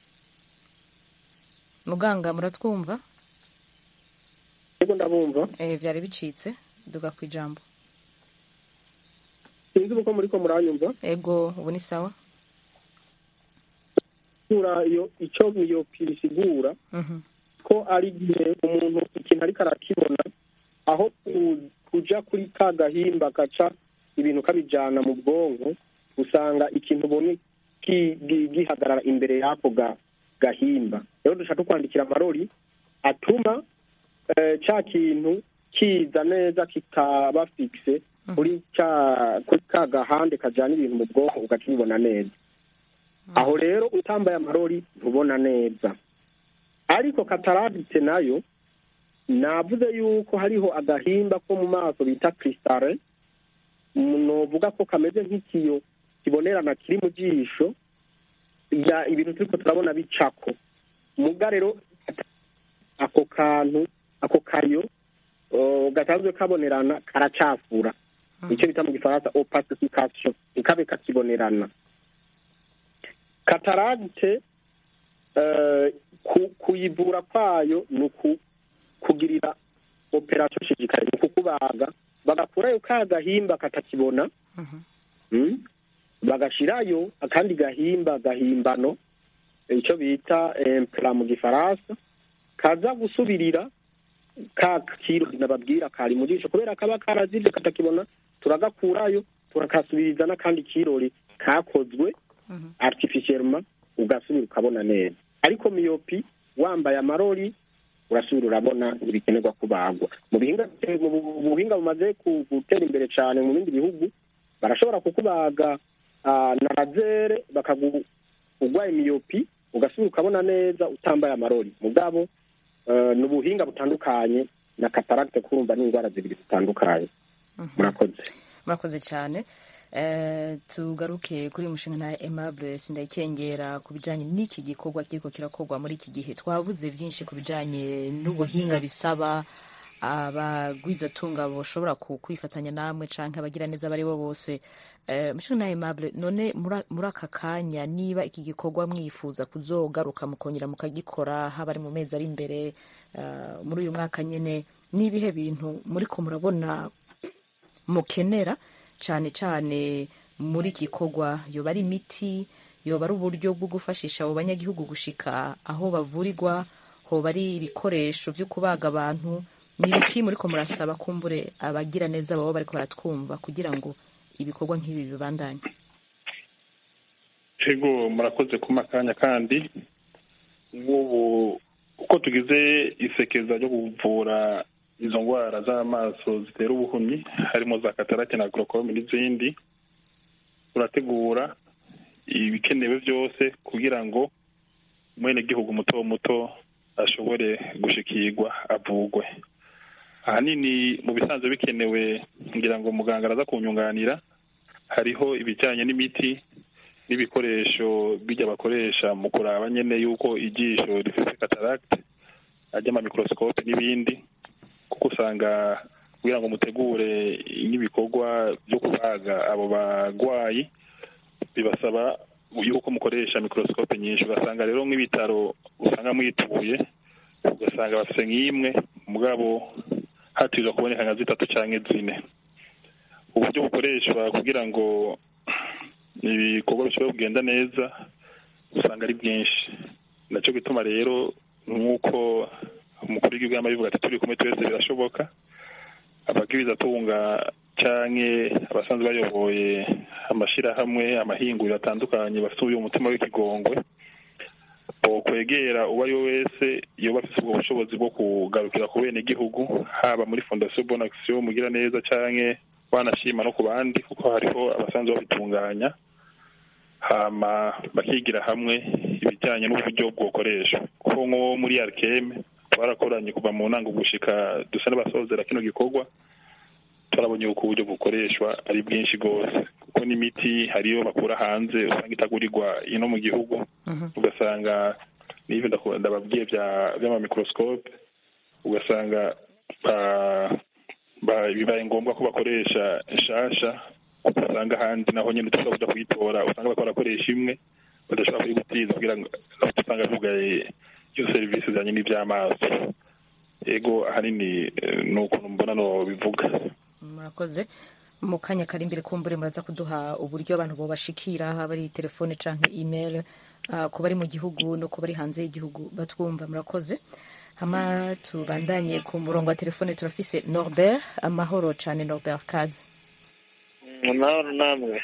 Muganga muratwumva? Yego ndabumva. Vyari bicitse duga kwijambo. Sinzi uko muriko muranyumva? Ego, ubu ni sawa. Iyo icyo miyopi sigura ko ari gihe umuntu ikintu ariko arakibona aho kuja kuri ka gahimba gaca ibintu kabijana mu bwonko usanga ikintu ubonye gihagarara imbere y'ako gahimba. Rero dushaka kwandikira amarori atuma ca kintu kiza neza kikaba fixe kuri ka gahande kajana ibintu mu bwonko ukakibona neza. Aho rero utambaye amarori ntubona neza. Ariko katarabite nayo navuze yuko hariho agahimba ko mu maso bita cristale, novuga ko kameze nk'ikiyo kibonerana kiri mu jisho ya ibintu turiko turabona bicako. Muga rero ako kayo gatanzwe kabonerana karacafura. Icyo bita mu gifaransa opacification, ikabe kakibonerana. Kataragite kuyivura kwayo ni kugirira operasiyo shishikari, ni kukubaga bagakurayo ka gahimba katakibona, bagashirayo akandi gahimbano icyo bita implant mu gifaransa, kaza gusubirira ka kirori nababwira kari mu jisho, kubera kaba karazivye katakibona, turagakurayo turakasubiriza n'akandi kirori kakozwe artificiellement ugasubira ukabona neza. Ariko miyopi wambaye amarori urasubira urabona ntibikenerwa kubagwa. Mu buhinga bumaze gutera imbere cyane mu bindi bihugu barashobora kukubaga na lazere bakagugwaye miyopi ugasubira ukabona neza utambaye amarori. Mugabo ni ubuhinga butandukanye na cataracte kurumva n'indwara zibiri zitandukanye. Murakoze cyane. Tugaruke kuri mushinga na Aimable Sindayikengera ku bijanye n'iki gikorwa kiriko kirakorwa muri iki gihe. Twavuze vyinshi ku bijanye n'ubuhinga bisaba abagwizatunga boshobora kwifatanya namwe canke abagira neza bari bo bose. Mushinga na Aimable, none muri aka kanya niba iki gikorwa mwifuza kuzogaruka mukongera mukagikora haba ari mu mezi ari imbere muri uyu mwaka nyene, nibihe bintu muriko murabona mukenera cyane cyane muri gikorwa? Yoba ari imiti, yoba ari uburyo bwo gufashisha abo banyagihugu gushika aho bavurirwa, hoba ari ibikoresho byo kubaga abantu, n'ibiki muriko murasaba kumbure abagira neza babo bariko baratwumva kugira ngo ibikorwa nk'ibi bibandanye? Ego, murakoze ku makanya kandi nk'ubu uko tugize isekeza ryo kuvura izo ndwara z'amaso zitera ubuhumyi harimo za cataracte na glaucome n'izindi, turategura ibikenewe byose kugira ngo umwenegihugu muto muto ashobore gushikirwa avugwe. Ahanini mu bisanzwe bikenewe, ngira ngo muganga araza kunyunganira, hariho ibijyanye n'imiti n'ibikoresho bijya bakoresha mu kuraba nyene yuko ijisho rifite cataracte, ajya ama microscope n'ibindi, kuko usanga kugira ngo mutegure n'ibikorwa byo kubaga abo bagwayi bibasaba yuko mukoresha microscope nyinshi. Ugasanga rero nk'ibitaro usanga mwituye ugasanga bafite nk'imwe, mugabo hatiza kuboneka nka zitatu canke zine. Uburyo bukoreshwa kugira ngo ibikorwa bishobora kugenda neza usanga ari bwinshi. Naco gituma rero nk'uko umukuru w'igihugu yamabivuga ati turi kumwe twese birashoboka, abagwizatunga canke abasanzwe bayoboye amashirahamwe amahinguriro atandukanye bafite uyu mutima w'ikigongwe kwegera uwo ari we wese yoba afite ubwo bushobozi bwo kugarukira ku bene gihugu, haba muri Fondation Bonne Action mugira neza canke banashima no ku bandi, kuko hariho abasanzwe babitunganya hama bakigira hamwe ibijyanye n'uburyo bwokoreshwa. Kuko nko muri Arkeme twarakoranye kuva mu ntango gushika dusa n'abasozera kino gikorwa, turabonye uko uburyo bukoreshwa ari bwinshi rwose, kuko n'imiti hariyo bakura hanze usanga itagurirwa ino mu gihugu, ugasanga n'ibyo ndababwiye by'amamikorosikope ugasanga bibaye ngombwa ko bakoresha nshasha usanga ahandi naho nyine tuza kuja kuyitora usanga bariko barakoresha imwe badashobora kuyigutiza kugira ngo usanga bivugaye iyo serivisi zijanye n'ivy'amaso ego ahanini ni ukuntu mbona no bivuga. Murakoze. Mu kanya kari imbere kumbure muraza kuduha uburyo abantu bobashikira haba ari telefone canke email ku bari mu gihugu no ku bari hanze y'igihugu batwumva. Murakoze. Hama tubandanye ku murongo wa telefone turafise Norbert. Amahoro cane Norbert, kaze. Amahoro namwe.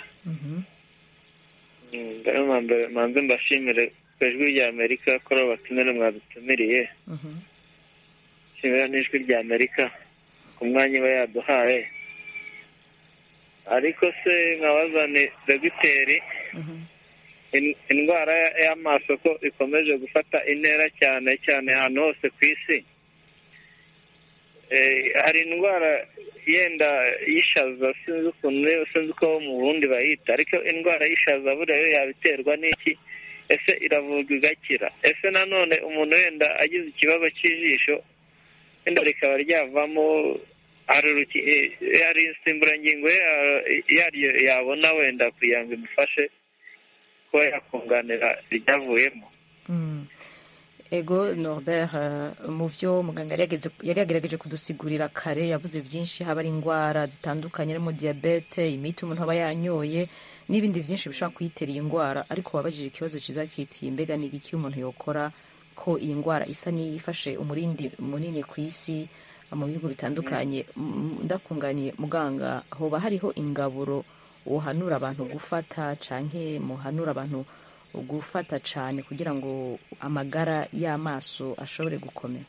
Manze mbashimire kw'ijwi rya Amerika ko batumire mwadutumiriye. Shimira n'ijwi rya Amerika ku mwanya iba yaduhaye. Ariko se nkabazane dogiteri, indwara y'amaso ko ikomeje gufata intera cyane cyane ahantu hose ku isi. Hari indwara yenda y'ishaza sinzi uko mu Burundi bayita, ariko indwara y'ishaza buriya yo yabiterwa n'iki? Ese iravurwa igakira? Ese nanone umuntu wenda agize ikibazo cy'ijisho wenda rikaba ryavamo hari insimburangingo yaryo yabona wenda kugira ngo imufashe kuba yakunganira iryavuyemo? Ego Norbert, mu vyo muganga yari yagerageje kudusigurira kare yavuze vyinshi, haba ari indwara zitandukanye harimo diabete, imiti umuntu aba yanyoye n'ibindi vyinshi bishobora kuyitera iyi ndwara, ariko wabajije ikibazo ciza kiti mbega ni iki umuntu yokora ko iyi ndwara isa n'ifashe umurindi munini ku isi mu bihugu bitandukanye. Ndakunganiye muganga, hoba hariho ingaburo wohanura abantu gufata canke muhanura abantu gufata cane kugira ngo amagara y'amaso ashobore gukomera?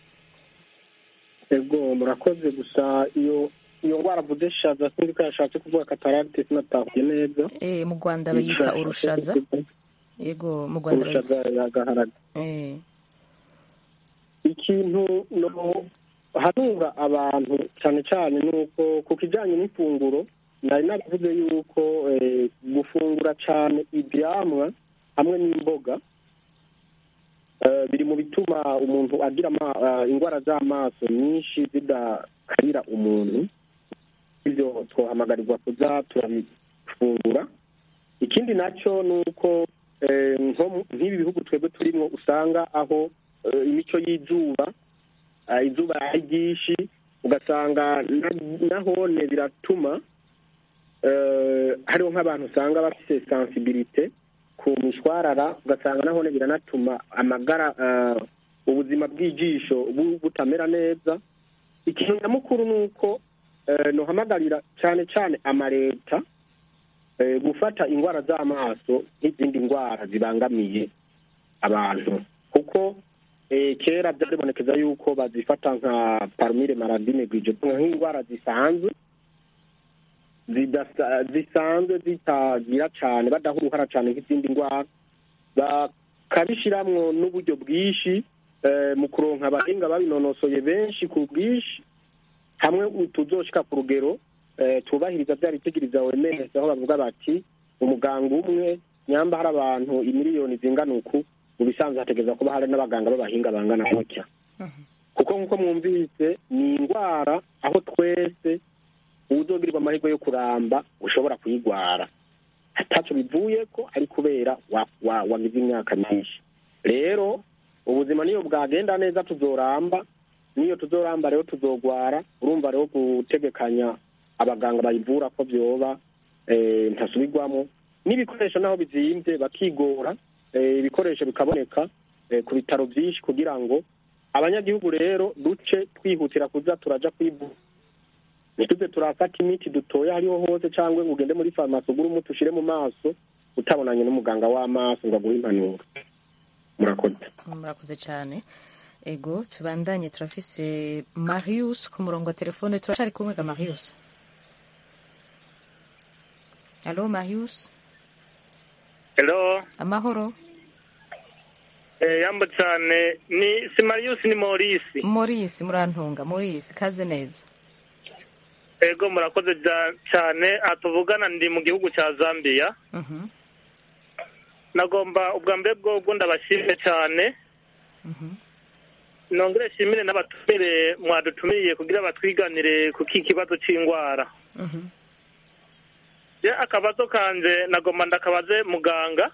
Ego murakoze. Gusa iyo ndwara avuze shaza sinzi ko yashatse kuvuga cataracte sinatahuye neza. Mu Rwanda bayita urushaza. Ego mu Rwanda urushaza yagaharage. Ikintu no hanura abantu cyane cyane nuko ku kijanye n'ifunguro nari navuze yuko gufungura cyane ivyamwa hamwe n'imboga biri mu bituma umuntu agira indwara z'amaso nyinshi zidakarira umuntu. Ibyo twohamagarirwa kuza turabifungura. Ikindi nacyo ni uko nk'ibi bihugu twebwe turimo usanga aho imico y'izuba ari ryinshi, ugasanga nahone biratuma hariho nk'abantu usanga bafite sensibilite ku mishwarara, ugasanga nahone biranatuma amagara ubuzima bw'ijisho butamera neza. ikintu nyamukuru ni uko nohamagarira cyane cyane amaleta gufata indwara z'amaso n'izindi ndwara zibangamiye abantu, kuko kera byaribonekeza yuko bazifata nka parumire maladie négligée, nk'indwara zisanzwe zitagira cyane badaha uruhara cyane nk'izindi ndwara, bakabishiramwo n'uburyo bwinshi mu kuronka abahinga babinonosoye benshi ku bwinshi, hamwe tuzoshika ku rugero tubahiriza bya bitegiriza OMS aho bavuga bati umuganga umwe nyamba hari abantu imiliyoni zingana uku, mu bisanzwe hategeza kuba hari n'abaganga b'abahinga bangana gutya. Kuko nk'uko mwumvise ni indwara aho twese uwuzogirirwa amahirwe yo kuramba ushobora kuyigwara ataco bivuye ko ari kubera wagize imyaka myinshi. Rero ubuzima niyo bwagenda neza tuzoramba, niyo tuzoramba rero tuzogwara. Urumva rero gutegekanya abaganga bayivura ko byoba ntasubirwamo, n'ibikoresho naho bizimvye bakigora ibikoresho bikaboneka ku bitaro byinshi, kugira ngo abanyagihugu rero duce twihutira kuza turaja kwivuza, ntituze turafata imiti dutoya hariho hose, cyangwa ngo ugende muri farumasi ugure umuti ushire mu maso utabonanye n'umuganga w'amaso ngo aguhe impanuro. Murakoze cyane. Ego tubandanye, turafise Marius ku murongo wa telefone. Turacari kumwe ga Marius? Allo Marius? Hello. Amahoro. Yambo cyane ni si Marius, ni Maurice. Maurice murantunga. Maurice kaze neza. Ego murakoze cyane. Atuvugana ndi mu gihugu cya Zambia. Nagomba ubwa mbere bwo ndabashimye cyane nongere shimire n'abatumire mwadutumiriye kugira batwiganire ku kibazo c'ingwara. Je akabazo kanje nagomba ndakabaze muganga.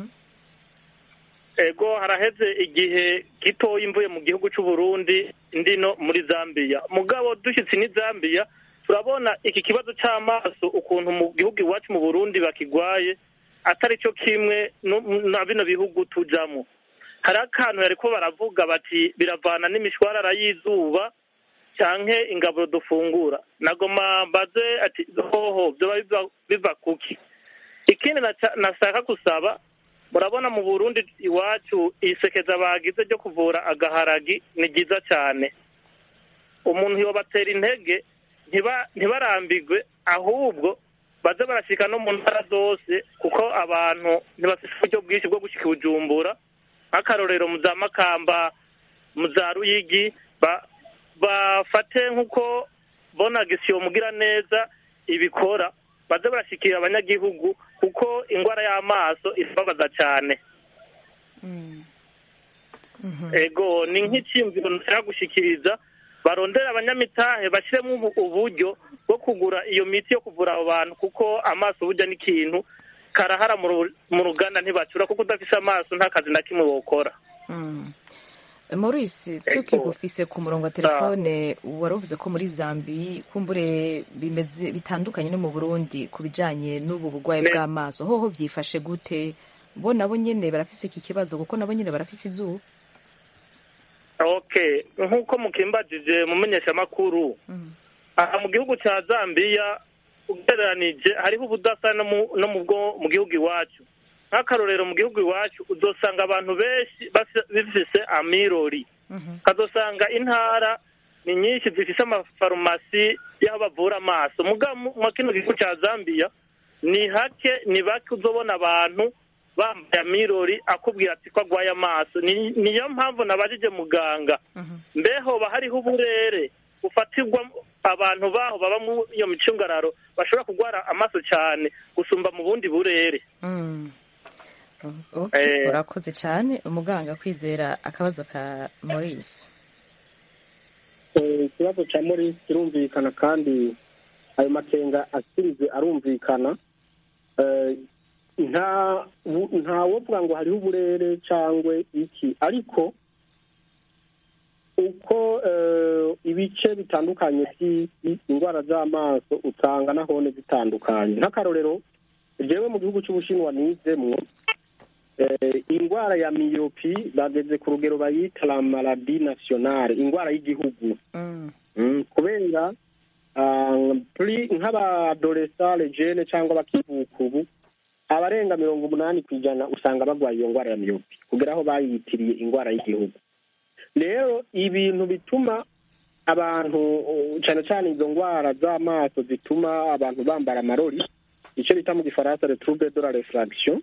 Ego haraheze igihe gitoya imvuye mu gihugu c'u Burundi ndino muri Zambia. Mugabo dushitse ni Zambia turabona iki kibazo c'amaso ukuntu mu gihugu iwacu mu Burundi bakigwaye atari cyo kimwe na bino bihugu tujamo. Hari akantu yariko baravuga bati biravana n'imishwarara y'izuba canke ingaburo dufungura. Nagoma mbaze ati hoho byo biva kuki. Ikindi nashaka kusaba murabona mu Burundi iwacu isekeza bagize ryo kuvura agaharagi ni ryiza cyane. Umuntu yobatera intege ntibarambigwe ahubwo baze barashika no mu ntara zose kuko abantu ntibafite uburyo bwinshi bwo gushika Bujumbura. Nk'akarorero mu za Makamba mu za Ruyigi bafate nk'uko bonagisiyo mugira neza ibikora baze barashikira abanyagihugu kuko ingwara y'amaso ibabaza cyane. Ego ni nk'iciyumviro nshaka gushikiriza barondera abanyamitahe bashyiremo uburyo bwo kugura iyo miti yo kuvura abo bantu kuko amaso burya n'ikintu karahara mu ruganda ntibacura kuko udafise amaso nta kazi na kimwe wokora. Maurice tukigufise ku murongo wa telefone waruvuze ko muri Zambia kumbure bimeze bitandukanye no mu Burundi kubijanye n'ubu bugwaye bw'amaso hoho vyifashe gute bo nabo nyene barafise iki kibazo kuko nabo nyene barafise izuba. Okay, nkuko mukimbajije mumenyesha makuru aha mu gihugu ca Zambia ugereranije hariho ubudasa no mu gihugu iwacu. Nk'akarorero mu gihugu iwacu uzosanga abantu benshi bifise amirori. Kazosanga intara ni nyinshi zifise amafarumasi y'aho bavura amaso. Mu kino gihugu ca Zambia ni bake uzobona abantu bambaye amirori akubwira ati ko agwaye amaso. Niyo mpamvu nabajije muganga mbeho hariho uburere ufatirwa abantu baho baba mu iyo micungararo bashobora kugwara amaso cyane gusumba mu bundi burere. Urakoze cyane umuganga kwizera akabazo ka Maurice. Ikibazo cya Maurice kirumvikana kandi ayo makenga asirize arumvikana. Nta wovuga ngo hariho uburere cyangwa iki ariko uko ibice bitandukanye by'indwara z'amaso usanga nahone zitandukanye. Nk'akarorero jewe mu gihugu cy'Ubushinwa nizemwo indwara ya myopi bageze ku rugero bayita la maladie nationale ingwara y'igihugu kubera nk'abadolesale jene cyangwa abakivuka ubu abarenga 80% usanga bagwaye iyo ngwara ya myopi kugera aho bayitiriye ingwara y'igihugu. Rero ibintu bituma abantu cyane cyane izo ngwara z'amaso zituma abantu bambara amarori icyo bita mu gifaransa le trouble de la réfraction.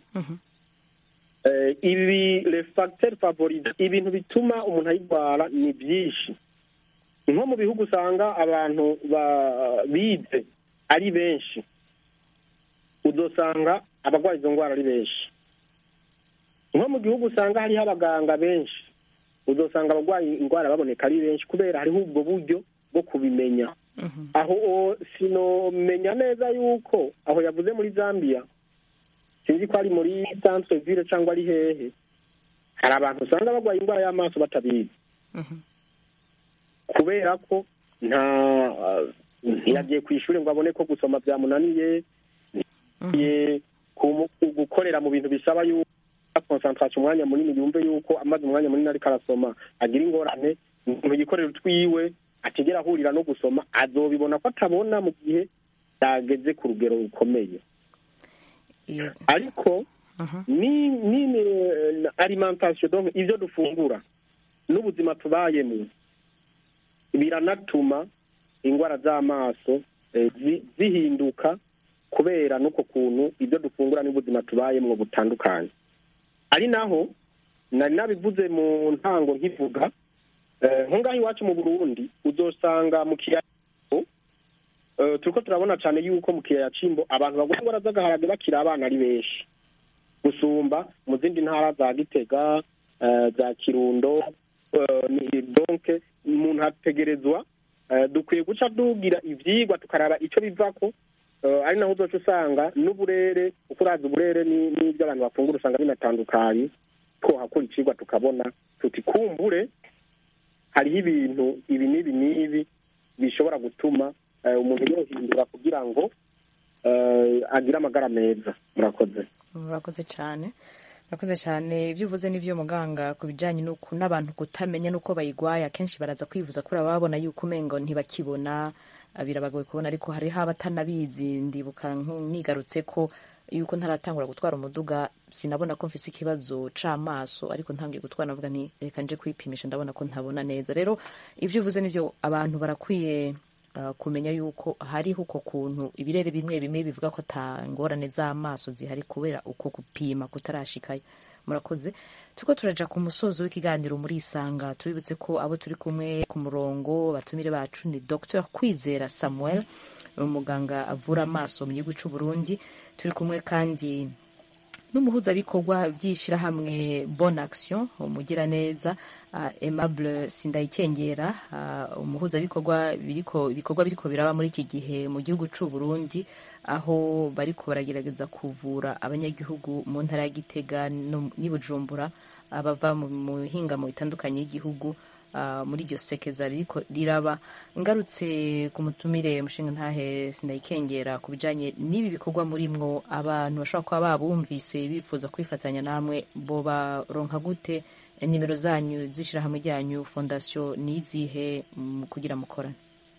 Ibi les facteurs favorisent ibintu bituma umuntu ayigwara ni byinshi. Nko mu bihugu usanga abantu bize ari benshi udosanga abagwaye izo ngwara ari benshi. Nko mu gihugu usanga hariho abaganga benshi udosanga abagwaye ingwara baboneka ari benshi kubera hariho ubwo buryo bwo kubimenya. Aho sinomenya neza yuko aho yavuze muri Zambia sinzi ko ari muri centre ville cyangwa ari hehe hari abantu usanga bagwaye ingwara y'amaso batabizi kubera ko ntiyagiye ku ishuri ngo abone ko gusoma byamunaniye gukorera mu bintu bisaba yuko concentration umwanya munini yumve yuko amaze umwanya munini ariko arasoma agira ingorane mu gikorero twiwe ategera ahurira no gusoma azobibona ko atabona mu gihe yageze ku rugero rukomeye. Ariko ni alimentation donc ivyo dufungura n'ubuzima tubayemo biranatuma ingwara z'amaso zihinduka kubera nuko kuntu ivyo dufungura n'ubuzima tubayemo butandukanye. Ari naho nari nabivuze mu ntango nkivuga nkungaho iwacu mu Burundi uzosanga mu kiyaya turiko turabona cyane yuko mu kiyaya Cimbo abantu bagwa ingwara z'agaharage bakira abana ari benshi gusumba mu zindi ntara za Gitega za Kirundo. Donc umuntu ategerezwa dukwiye guca dugira ivyigwa tukaraba ico bivako, ari naho uzoca usanga n'uburere uko urazi uburere n'ibyo abantu bafungura usanga binatandukanye. Twohakora icigwa tukabona tuti kumbure hariho ibintu ibi n'ibi n'ibi bishobora gutuma umuntu yohindura kugira ngo agire amagara meza. Murakoze cyane. Murakoze cyane. Ibyo uvuze n'ivyo muganga ku bijanye n'uko n'abantu kutamenya n'uko bayigwaye akenshi baraza kwivuza kuri babona yuko umengo ntibakibona, birabagoye kubona, ariko hariho abatanabizi. Ndibuka nigarutse ko yuko ntaratangura gutwara umuduga sinabona ko mfise ikibazo c'amaso, ariko ntangiye gutwara navuga nti reka nje kwipimisha ndabona ko ntabona neza. Rero ivyo uvuze n'ivyo abantu barakwiye kumenya yuko hariho uko kuntu ibirere bimwe bimwe bivuga ko atangorane z'amaso zihari kubera uko gupima kutarashikayo. Murakoze. Tuko turaja ku musozo w'ikiganiro muri Isanga, tubibutse ko abo turi kumwe ku murongo batumire bacu ni Dr Kwizera Samuel, umuganga avura amaso mu gihugu cy'u Burundi. Turi kumwe kandi n'umuhuzabikorwa by'ishirahamwe Bonne Action, umugiraneza Aimable Sindayikengera, umuhuzabikorwa ibikorwa biriko biraba muri iki gihe mu gihugu cy'u Burundi, aho bariko baragerageza kuvura abanyagihugu mu ntara ya Gitega n'i Bujumbura abava mu hingamo itandukanye y'igihugu muri iryo sekeza ririko riraba. Ngarutse ku mutumire mushinga ntahe Sindayikengera ku bijanye n'ibi bikorwa muri mwo, abantu bashobora kuba babumvise bifuza kwifatanya namwe bo baronka gute? Nimero zanyu z'ishirahamwe ryanyu fondation nizihe kugira mukorane?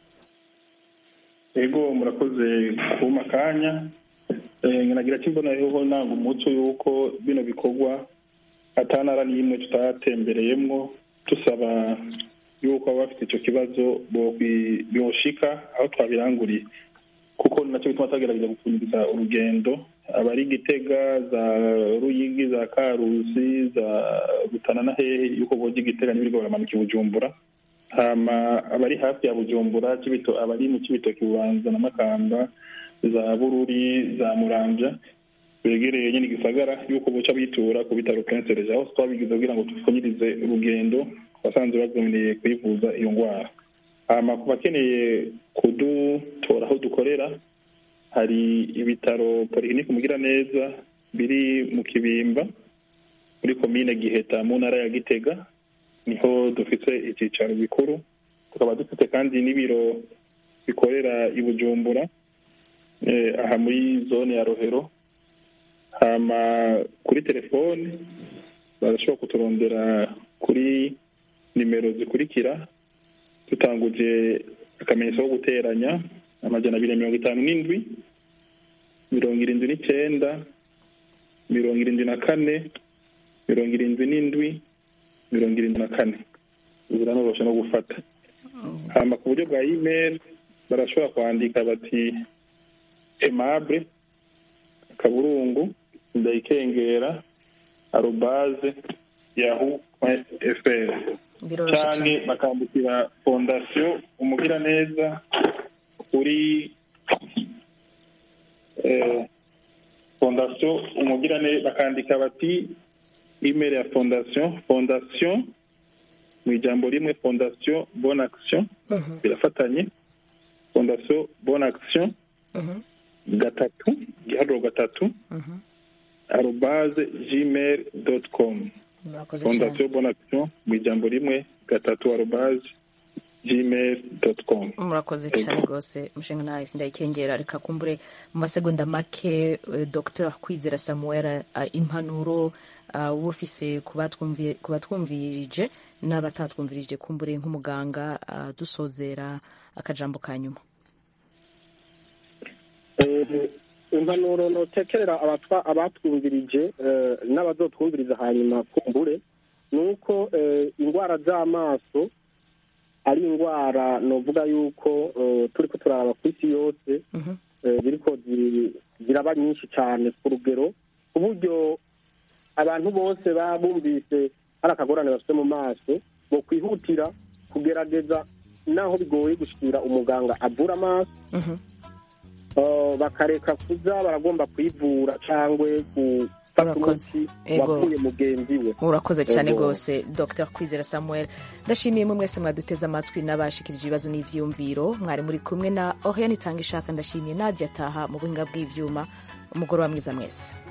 Ego murakoze kuma kanya. Nagira kimbona yeho nanga umuco yuko bino bikorwa atanara n'imwe tutatembereyemwo, tusaba yuko abafite icyo kibazo boshika aho twabiranguriye, kuko nacyo bituma tugerageza gupfunyiriza urugendo abari Gitega, za Ruyigi, za Karusi, za Rutana na hehe, yuko boje Gitega n'ibirgo baramanuka Bujumbura. Hama abari hafi ya Bujumbura, abari mu Cibitoke, Bubanza na Makamba, za Bururi, za Muramvya begereye nyine Gisagara, yuko boca bitura ku bitaro Prince Regis, aho twabigize kugira ngo tupfunyirize urugendo basanzwe bagombye kwivuza iyo ngwara. Hama ku bakeneye kudutora aho dukorera, hari ibitaro Polyclinique Mugiraneza biri mu Kibimba muri komine Giheta mu ntara ya Gitega, niho dufite icyicaro bikuru. Tukaba dufite kandi n'ibiro bikorera i Bujumbura aha muri zone ya Rohero. Hama kuri telefone barashobora kuturondera kuri nimero zikurikira, tutanguje akamenyetso ko guteranya 257 79 74 77 74. Uburanobosha no gufata. Hama ku buryo bwa email barashobora kwandika bati Aimable Kaburungu Sindayikengera @yahoo.fr cyane bakandikira fondation Umugiraneza kuri fondation Umugiraneza, bakandika bati email ya fondation mu ijambo rimwe fondation Bonne Action birafatanye, fondation Bonne Action gatatu @gmail.com. Fondation Bonne Action mu ijambo rimwe @gmail.com. Murakoze cyane rwose mushinga ntahe Sindayikengera. Reka kumbure mu masegonda make Dr Kwizera Samuel, impanuro wufise kubatwumvirije n'abatatwumvirije, kumbure nk'umuganga dusozera akajambo ka nyuma. Impanuro notekerera abatwumvirije n'abazotwumviriza hanyuma kumbure nuko indwara z'amaso ari indwara novuga yuko turiko turaraba ku isi yose biriko ziraba nyinshi cyane ku rugero ku buryo abantu bose babumvise hari akagorane bafite mu maso bo kwihutira kugerageza naho bigoye gushikira umuganga avura amaso, bakareka kuza baragomba kwivura cyangwa gufata umuti wavuye mugenzi we. Urakoze cyane rwose Dr Kwizera Samuel. Ndashimiye mwe mwese mwaduteze amatwi n'abashikirije ibibazo n'ivyumviro. Mwari muri kumwe na Oriane Itangishaka. Ndashimiye Nadia Taha mu buhinga bw'ivyuma. Umugoroba mwiza mwese.